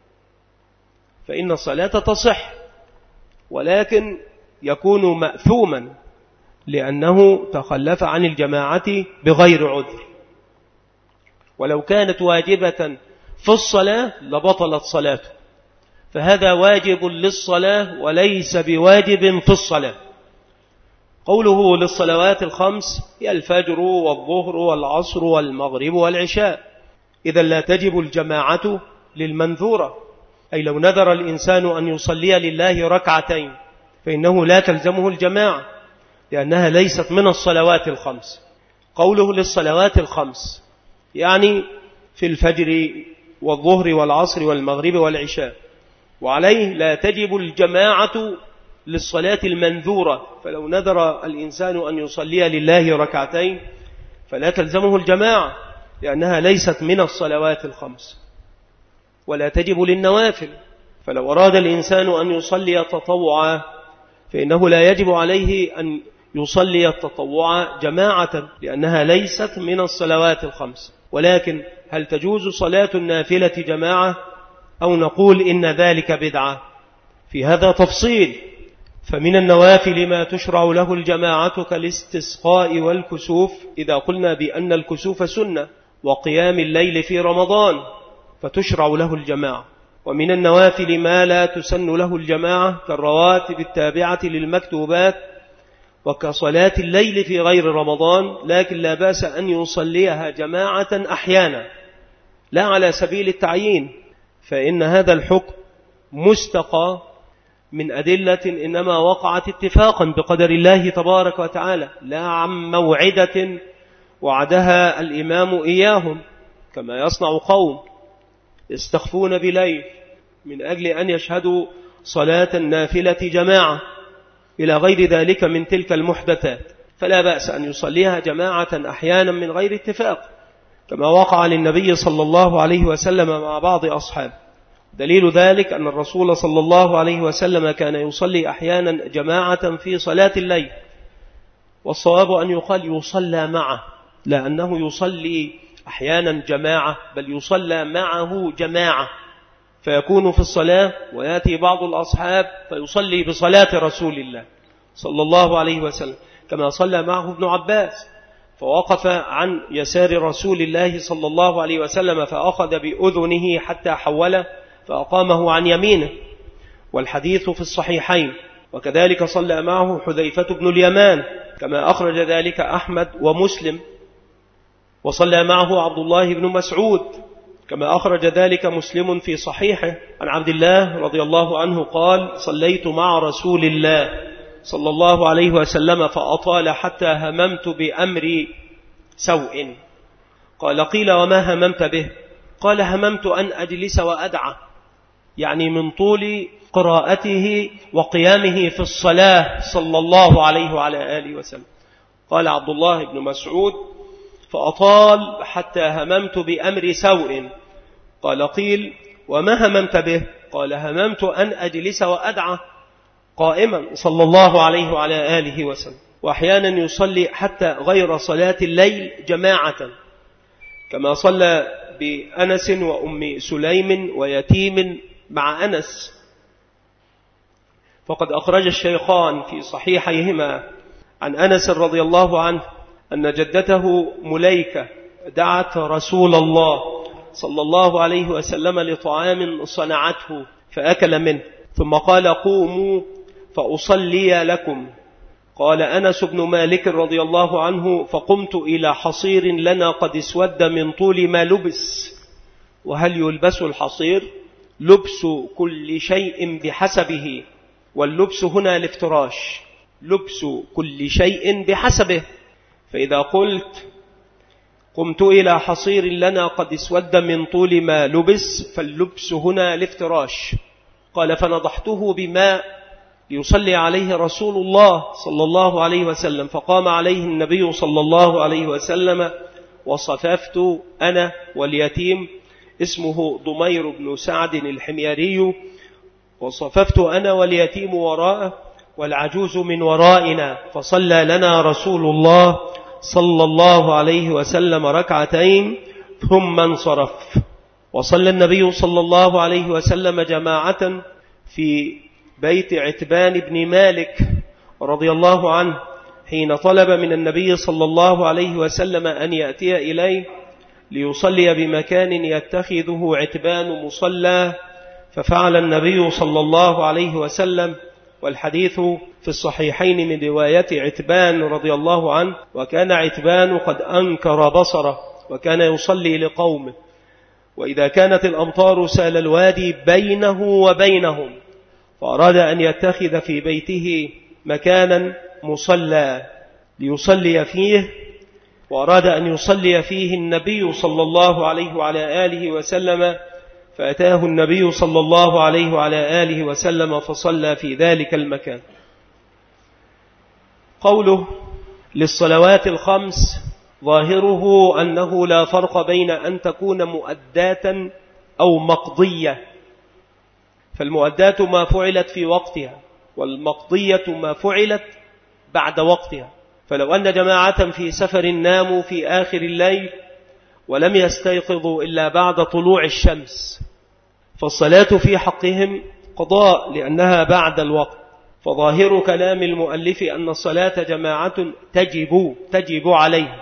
فإن الصلاة تصح ولكن يكون مأثوما لأنه تخلف عن الجماعة بغير عذر. ولو كانت واجبة في الصلاة لبطلت صلاته، فهذا واجب للصلاة وليس بواجب في الصلاة. قوله للصلوات الخمس هي الفجر والظهر والعصر والمغرب والعشاء، إذا لا تجب الجماعة للمنذورة، أي لو نذر الإنسان أن يصلي لله ركعتين فإنه لا تلزمه الجماعة لأنها ليست من الصلوات الخمس. قوله للصلوات الخمس يعني في الفجر والظهر والعصر والمغرب والعشاء، وعليه لا تجب الجماعة للصلاة المنذورة، فلو نذر الإنسان أن يصلي لله ركعتين فلا تلزمه الجماعة لأنها ليست من الصلوات الخمس. ولا تجب للنوافل، فلو أراد الإنسان أن يصلي تطوعا فإنه لا يجب عليه أن يصلي التطوع جماعة لأنها ليست من الصلوات الخمس. ولكن هل تجوز صلاة النافلة جماعة أو نقول إن ذلك بدعة؟ في هذا تفصيل، فمن النوافل ما تشرع له الجماعة كالاستسقاء والكسوف، إذا قلنا بأن الكسوف سنة، وقيام الليل في رمضان فتشرع له الجماعة. ومن النوافل ما لا تسن له الجماعة كالرواتب التابعة للمكتوبات وكصلاة الليل في غير رمضان، لكن لا بأس أن يصليها جماعة أحيانا لا على سبيل التعيين، فإن هذا الحكم مستقى من أدلة إنما وقعت اتفاقا بقدر الله تبارك وتعالى، لا عن موعدة وعدها الإمام إياهم كما يصنع قوم يستخفون بليل من أجل أن يشهدوا صلاة النافلة جماعة إلى غير ذلك من تلك المحدثات، فلا بأس أن يصليها جماعة أحيانا من غير اتفاق كما وقع للنبي صلى الله عليه وسلم مع بعض أصحابه. دليل ذلك أن الرسول صلى الله عليه وسلم كان يصلي أحيانا جماعة في صلاة الليل، والصواب أن يقال يصلى معه، لا أنه يصلي أحيانا جماعة، بل يصلى معه جماعة، فيكون في الصلاة ويأتي بعض الأصحاب فيصلي بصلاة رسول الله صلى الله عليه وسلم، كما صلى معه ابن عباس فوقف عن يسار رسول الله صلى الله عليه وسلم فأخذ بأذنه حتى حوله فأقامه عن يمينه، والحديث في الصحيحين. وكذلك صلى معه حذيفة بن اليمان كما أخرج ذلك أحمد ومسلم. وصلى معه عبد الله بن مسعود، كما أخرج ذلك مسلم في صحيحه عن عبد الله رضي الله عنه قال: صليت مع رسول الله صلى الله عليه وسلم فأطال حتى هممت بأمر سوء. قال: قيل وما هممت به؟ قال: هممت أن أجلس وأدعى، يعني من طول قراءته وقيامه في الصلاة صلى الله عليه وعلى آله وسلم. قال عبد الله بن مسعود: فأطال حتى هممت بأمر سوء. قال: قيل وما هممت به؟ قال: هممت أن أجلس وأدعى قائما صلى الله عليه وعلى آله وسلم. وأحيانا يصلي حتى غير صلاة الليل جماعة، كما صلى بأنس وأم سليم ويتيم مع أنس. فقد أخرج الشيخان في صحيحيهما عن أنس رضي الله عنه أن جدته مليكة دعت رسول الله صلى الله عليه وسلم لطعام صنعته فأكل منه، ثم قال: قوموا فأصلي لكم. قال أنس بن مالك رضي الله عنه: فقمت إلى حصير لنا قد اسود من طول ما لبس. وهل يلبس الحصير؟ لبس كل شيء بحسبه، واللبس هنا الافتراش، لبس كل شيء بحسبه. فإذا قلت قمت إلى حصير لنا قد اسود من طول ما لبس، فاللبس هنا الافتراش. قال: فنضحته بماء ليصلي عليه رسول الله صلى الله عليه وسلم، فقام عليه النبي صلى الله عليه وسلم، وصففت أنا واليتيم اسمه ضمير بن سعد الحميري، وصففت أنا واليتيم وراءه والعجوز من ورائنا، فصلى لنا رسول الله صلى الله عليه وسلم ركعتين ثم انصرف. وصلى النبي صلى الله عليه وسلم جماعة في بيت عتبان بن مالك رضي الله عنه، حين طلب من النبي صلى الله عليه وسلم أن يأتي إليه ليصلي بمكان يتخذه عتبان مصلى، ففعل النبي صلى الله عليه وسلم. والحديث في الصحيحين من رواية عتبان رضي الله عنه. وكان عتبان قد أنكر بصره، وكان يصلي لقومه، وإذا كانت الأمطار سال الوادي بينه وبينهم، فأراد أن يتخذ في بيته مكانا مصلى ليصلي فيه، وأراد أن يصلي فيه النبي صلى الله عليه وعلى آله وسلم، فأتاه النبي صلى الله عليه وعلى آله وسلم فصلى في ذلك المكان. قوله للصلوات الخمس ظاهره أنه لا فرق بين أن تكون مؤداة أو مقضية، فالمؤداة ما فعلت في وقتها، والمقضية ما فعلت بعد وقتها. فلو أن جماعة في سفر ناموا في آخر الليل ولم يستيقظوا إلا بعد طلوع الشمس، فالصلاة في حقهم قضاء لأنها بعد الوقت. فظاهر كلام المؤلف أن الصلاة جماعة تجب تجب عليه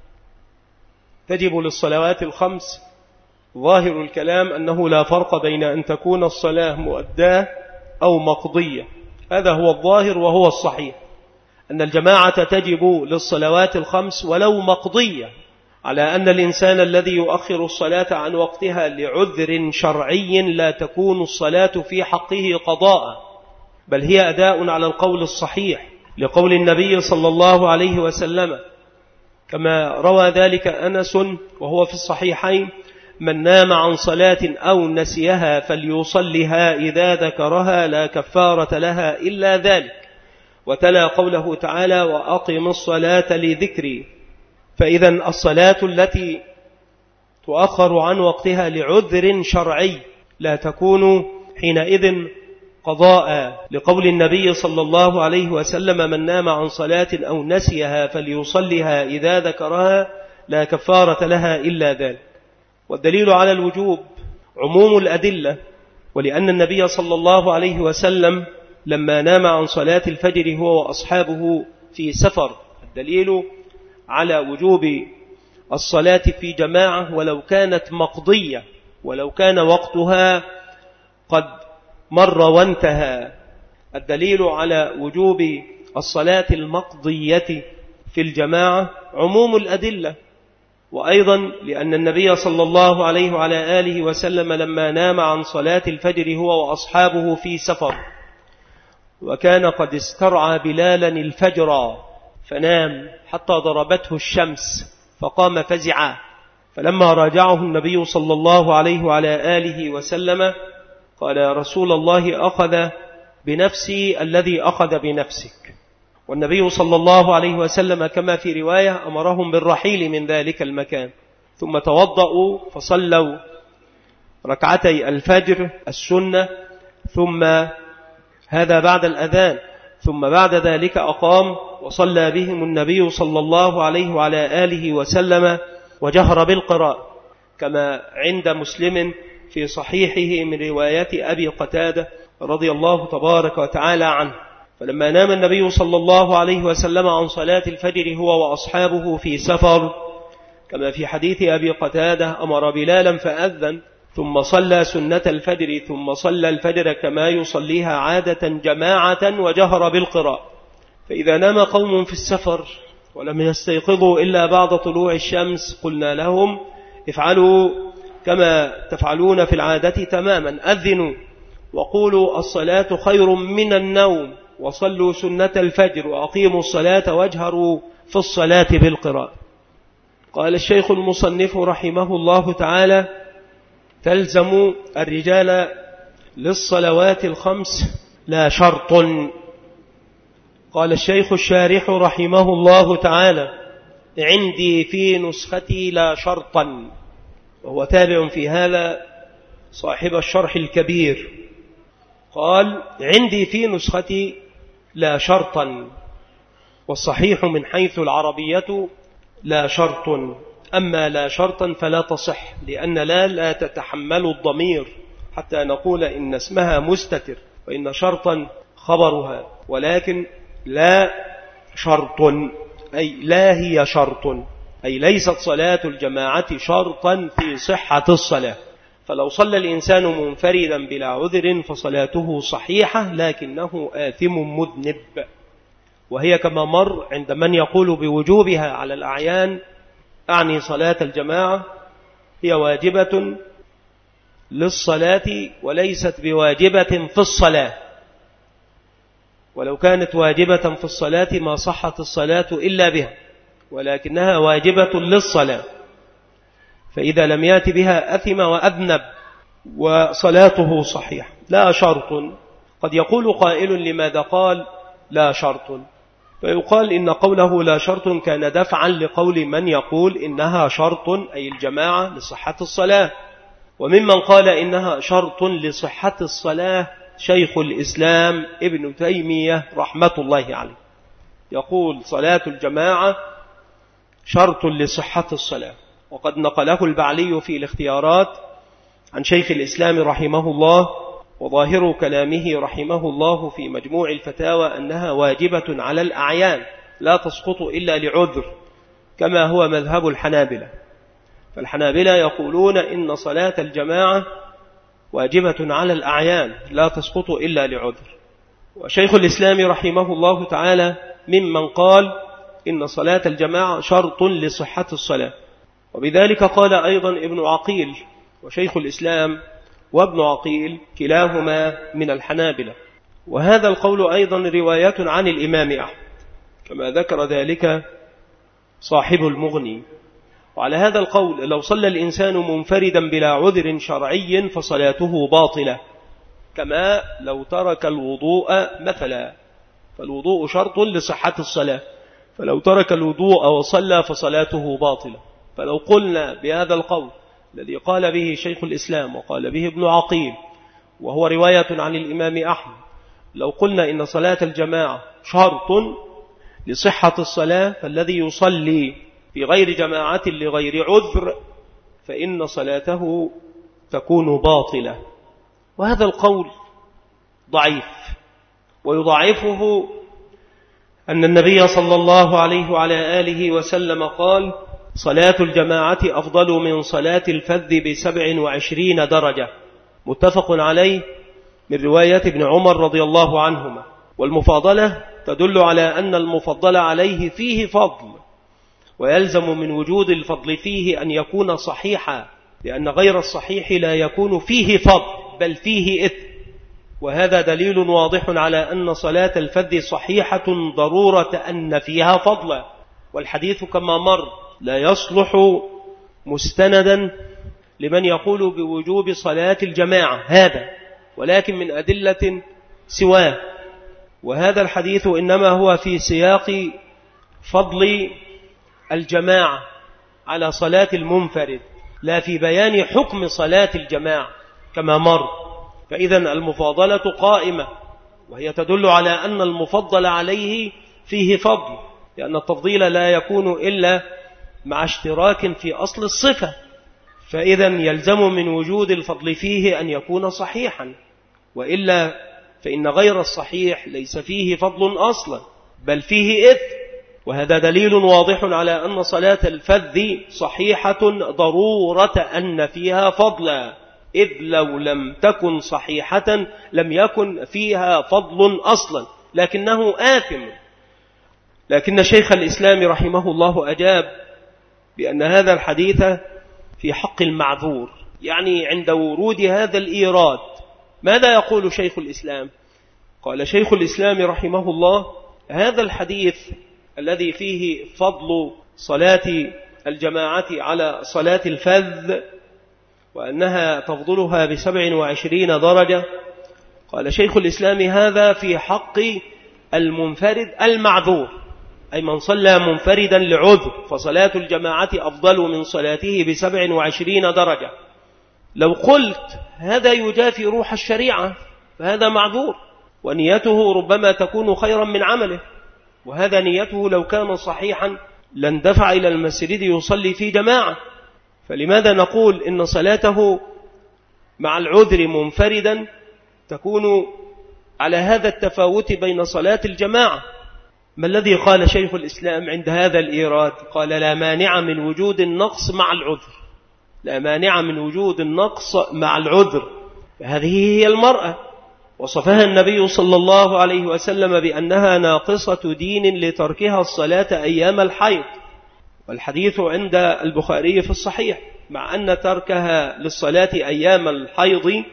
تجب للصلوات الخمس. ظاهر الكلام أنه لا فرق بين أن تكون الصلاة مؤداة أو مقضية، هذا هو الظاهر وهو الصحيح، أن الجماعة تجب للصلوات الخمس ولو مقضية، على أن الإنسان الذي يؤخر الصلاة عن وقتها لعذر شرعي لا تكون الصلاة في حقه قضاء، بل هي أداء على القول الصحيح، لقول النبي صلى الله عليه وسلم كما روى ذلك أنس وهو في الصحيحين: من نام عن صلاة أو نسيها فليصلها إذا ذكرها لا كفارة لها إلا ذلك. وتلا قوله تعالى: وأقم الصلاة لذكري. فإذا الصلاة التي تؤخر عن وقتها لعذر شرعي لا تكون حينئذ قضاء، لقول النبي صلى الله عليه وسلم: من نام عن صلاة أو نسيها فليصلها إذا ذكرها لا كفارة لها إلا ذلك. والدليل على الوجوب عموم الأدلة، ولأن النبي صلى الله عليه وسلم لما نام عن صلاة الفجر هو وأصحابه في سفر، الدليل على وجوب الصلاة في جماعة ولو كانت مقضية، ولو كان وقتها قد مر وانتهى. الدليل على وجوب الصلاة المقضية في الجماعة عموم الأدلة، وأيضا لأن النبي صلى الله عليه وعلى آله وسلم لما نام عن صلاة الفجر هو وأصحابه في سفر، وكان قد استرعى بلالا الفجر فنام حتى ضربته الشمس فقام فزعا، فلما راجعه النبي صلى الله عليه وعلى آله وسلم قال: يا رسول الله، أخذ بنفسي الذي أخذ بنفسك. والنبي صلى الله عليه وسلم كما في رواية أمرهم بالرحيل من ذلك المكان، ثم توضأوا فصلوا ركعتي الفجر السنة، ثم هذا بعد الأذان، ثم بعد ذلك أقام وصلى بهم النبي صلى الله عليه وعلى آله وسلم وجهر بالقراءة، كما عند مسلم في صحيحه من رواية أبي قتادة رضي الله تبارك وتعالى عنه. فلما نام النبي صلى الله عليه وسلم عن صلاة الفجر هو وأصحابه في سفر، كما في حديث أبي قتادة، أمر بلالا فأذن، ثم صلى سنة الفجر، ثم صلى الفجر كما يصليها عادة جماعة وجهر بالقراءة. فإذا نام قوم في السفر ولم يستيقظوا إلا بعد طلوع الشمس قلنا لهم: افعلوا كما تفعلون في العادة تماما، أذنوا وقولوا الصلاة خير من النوم، وصلوا سنة الفجر، وأقيموا الصلاة واجهروا في الصلاة بالقراءة. قال الشيخ المصنف رحمه الله تعالى: تلزم الرجال للصلوات الخمس لا شرط. قال الشيخ الشارح رحمه الله تعالى: عندي في نسختي لا شرطا. وهو تابع في هذا صاحب الشرح الكبير، قال: عندي في نسختي لا شرطا، والصحيح من حيث العربية لا شرط، أما لا شرطا فلا تصح، لأن لا لا تتحمل الضمير حتى نقول إن اسمها مستتر، وإن شرطا خبرها، ولكن لا شرط أي لا هي شرط، أي ليست صلاة الجماعة شرطا في صحة الصلاة. فلو صلى الإنسان منفردا بلا عذر فصلاته صحيحة، لكنه آثم مذنب، وهي كما مر عند من يقول بوجوبها على الأعيان، أعني صلاة الجماعة هي واجبة للصلاة وليست بواجبة في الصلاة، ولو كانت واجبة في الصلاة ما صحت الصلاة إلا بها، ولكنها واجبة للصلاة، فإذا لم يأت بها أثم وأذنب وصلاته صحيحة. لا شرط. قد يقول قائل: لماذا قال لا شرط؟ فيقال إن قوله لا شرط كان دفعا لقول من يقول إنها شرط أي الجماعة لصحة الصلاة. وممن قال إنها شرط لصحة الصلاة شيخ الإسلام ابن تيمية رحمة الله عليه، يقول صلاة الجماعة شرط لصحة الصلاة. وقد نقله البعلي في الاختيارات عن شيخ الإسلام رحمه الله، وظاهر كلامه رحمه الله في مجموع الفتاوى أنها واجبة على الأعيان لا تسقط إلا لعذر، كما هو مذهب الحنابلة. فالحنابلة يقولون إن صلاة الجماعة واجبة على الأعيان لا تسقط إلا لعذر. وشيخ الإسلام رحمه الله تعالى ممن قال إن صلاة الجماعة شرط لصحة الصلاة. وبذلك قال أيضا ابن عقيل، وشيخ الإسلام وابن عقيل كلاهما من الحنابلة. وهذا القول أيضا رواية عن الإمام أحمد كما ذكر ذلك صاحب المغني. وعلى هذا القول لو صلى الإنسان منفردا بلا عذر شرعي فصلاته باطلة، كما لو ترك الوضوء مثلا، فالوضوء شرط لصحة الصلاة، فلو ترك الوضوء وصلى فصلاته باطلة. فلو قلنا بهذا القول الذي قال به شيخ الإسلام وقال به ابن عقيل وهو رواية عن الإمام أحمد، لو قلنا إن صلاة الجماعة شرط لصحة الصلاة، فالذي يصلي في غير جماعة لغير عذر فإن صلاته تكون باطلة. وهذا القول ضعيف، ويضعفه أن النبي صلى الله عليه وعلى آله وسلم قال: صلاة الجماعة أفضل من صلاة الفذ بسبع وعشرين درجة، متفق عليه من رواية ابن عمر رضي الله عنهما. والمفاضلة تدل على أن المفضل عليه فيه فضل، ويلزم من وجود الفضل فيه أن يكون صحيحا، لأن غير الصحيح لا يكون فيه فضل بل فيه إثم، وهذا دليل واضح على أن صلاة الفذ صحيحة ضرورة أن فيها فضلا. والحديث كما مر لا يصلح مستندا لمن يقول بوجوب صلاة الجماعة هذا، ولكن من أدلة سواه. وهذا الحديث إنما هو في سياق فضل الجماعة على صلاة المنفرد، لا في بيان حكم صلاة الجماعة كما مر. فإذا المفاضلة قائمة، وهي تدل على أن المفضل عليه فيه فضل، لأن التفضيل لا يكون إلا مع اشتراك في أصل الصفة، فإذا يلزم من وجود الفضل فيه أن يكون صحيحا، وإلا فإن غير الصحيح ليس فيه فضل أصلا بل فيه إثم. وهذا دليل واضح على أن صلاة الفذ صحيحة ضرورة أن فيها فضلا، إذ لو لم تكن صحيحة لم يكن فيها فضل أصلا، لكنه آثم. لكن شيخ الإسلام رحمه الله أجاب بأن هذا الحديث في حق المعذور، يعني عند ورود هذا الإيراد. ماذا يقول شيخ الإسلام؟ قال شيخ الإسلام رحمه الله: هذا الحديث الذي فيه فضل صلاة الجماعة على صلاة الفذ وأنها تفضلها بسبع وعشرين درجة، قال شيخ الإسلام هذا في حق المنفرد المعذور، أي من صلى منفردا لعذر فصلاة الجماعة أفضل من صلاته بسبع وعشرين درجة. لو قلت هذا يجافي روح الشريعة فهذا معذور، ونيته ربما تكون خيرا من عمله، وهذا نيته لو كان صحيحا لاندفع إلى المسجد يصلي في جماعة. فلماذا نقول إن صلاته مع العذر منفردا تكون على هذا التفاوت بين صلاة الجماعة؟ ما الذي قال شيخ الإسلام عند هذا الإيراد؟ قال: لا مانع من وجود النقص مع العذر، لا مانع من وجود النقص مع العذر. فهذه هي المرأة، وصفها النبي صلى الله عليه وسلم بأنها ناقصة دين لتركها الصلاة أيام الحيض، والحديث عند البخاري في الصحيح، مع أن تركها للصلاة أيام الحيض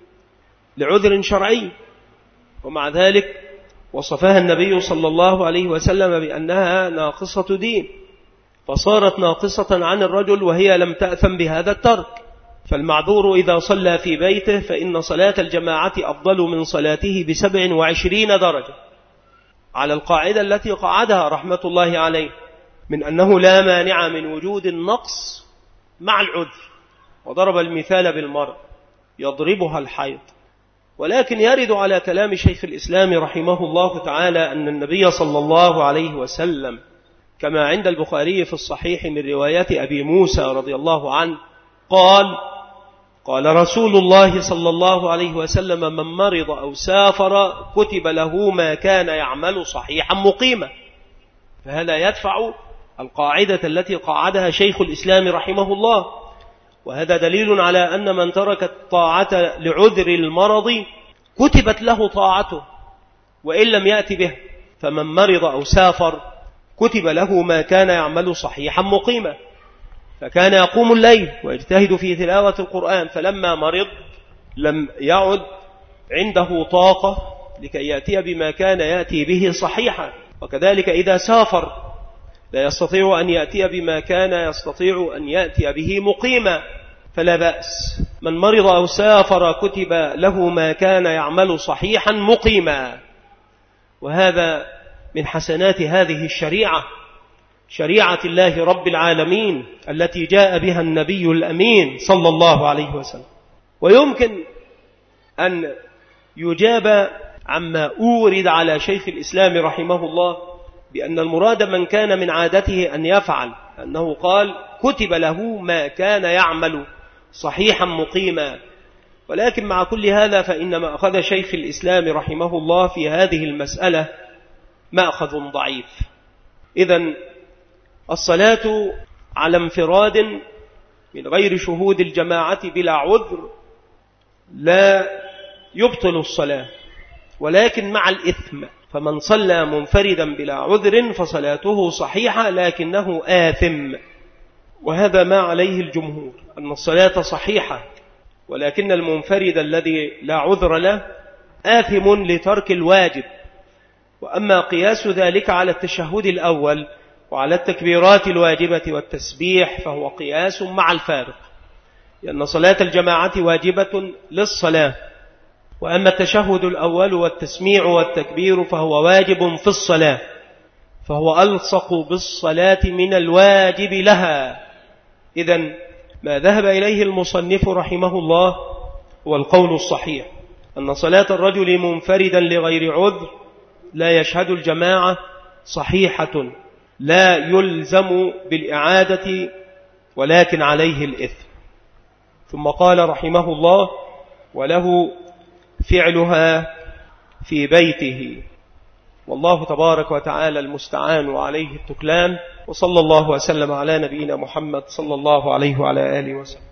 لعذر شرعي، ومع ذلك وصفها النبي صلى الله عليه وسلم بأنها ناقصة دين، فصارت ناقصة عن الرجل وهي لم تأثم بهذا الترك. فالمعذور إذا صلى في بيته فإن صلاة الجماعة أفضل من صلاته بسبع وعشرين درجة، على القاعدة التي قعدها رحمة الله عليه من أنه لا مانع من وجود النقص مع العذر. وضرب المثال بالمرء يضربها الحيض. ولكن يرد على كلام شيخ الإسلام رحمه الله تعالى أن النبي صلى الله عليه وسلم كما عند البخاري في الصحيح من رواية أبي موسى رضي الله عنه قال: قال رسول الله صلى الله عليه وسلم: من مرض أو سافر كتب له ما كان يعمل صحيحا مقيما. فهذا يدفع القاعدة التي قاعدها شيخ الإسلام رحمه الله، وهذا دليل على أن من ترك الطاعة لعذر المرض كتبت له طاعته وإن لم يأتي به. فمن مرض أو سافر كتب له ما كان يعمل صحيحا مقيما، فكان يقوم الليل ويجتهد في تلاوة القرآن، فلما مرض لم يعد عنده طاقة لكي يأتي بما كان يأتي به صحيحا. وكذلك إذا سافر لا يستطيع أن يأتي بما كان يستطيع أن يأتي به مقيما، فلا بأس. من مرض أو سافر كتب له ما كان يعمل صحيحا مقيما. وهذا من حسنات هذه الشريعة، شريعة الله رب العالمين التي جاء بها النبي الأمين صلى الله عليه وسلم. ويمكن أن يجاب عما أورد على شيخ الإسلام رحمه الله بأن المراد من كان من عادته أن يفعل، أنه قال كتب له ما كان يعمل صحيحا مقيما. ولكن مع كل هذا فإن ما أخذ شيخ الإسلام رحمه الله في هذه المسألة مأخذ ضعيف. إذن الصلاة على انفراد من غير شهود الجماعة بلا عذر لا يبطل الصلاة، ولكن مع الإثم. فمن صلى منفردا بلا عذر فصلاته صحيحة لكنه آثم، وهذا ما عليه الجمهور، أن الصلاة صحيحة ولكن المنفرد الذي لا عذر له آثم لترك الواجب. وأما قياس ذلك على التشهد الأول وعلى التكبيرات الواجبة والتسبيح فهو قياس مع الفارق، لأن صلاة الجماعة واجبة للصلاة، وأما التشهد الأول والتسميع والتكبير فهو واجب في الصلاة، فهو ألصق بالصلاة من الواجب لها. إذن ما ذهب إليه المصنف رحمه الله هو القول الصحيح، أن صلاة الرجل منفردا لغير عذر لا يشهد الجماعة صحيحة لا يلزم بالإعادة ولكن عليه الإثم. ثم قال رحمه الله: وله فعلها في بيته. والله تبارك وتعالى المستعان وعليه التكلان، وصلى الله وسلم على نبينا محمد صلى الله عليه وعلى آله وسلم.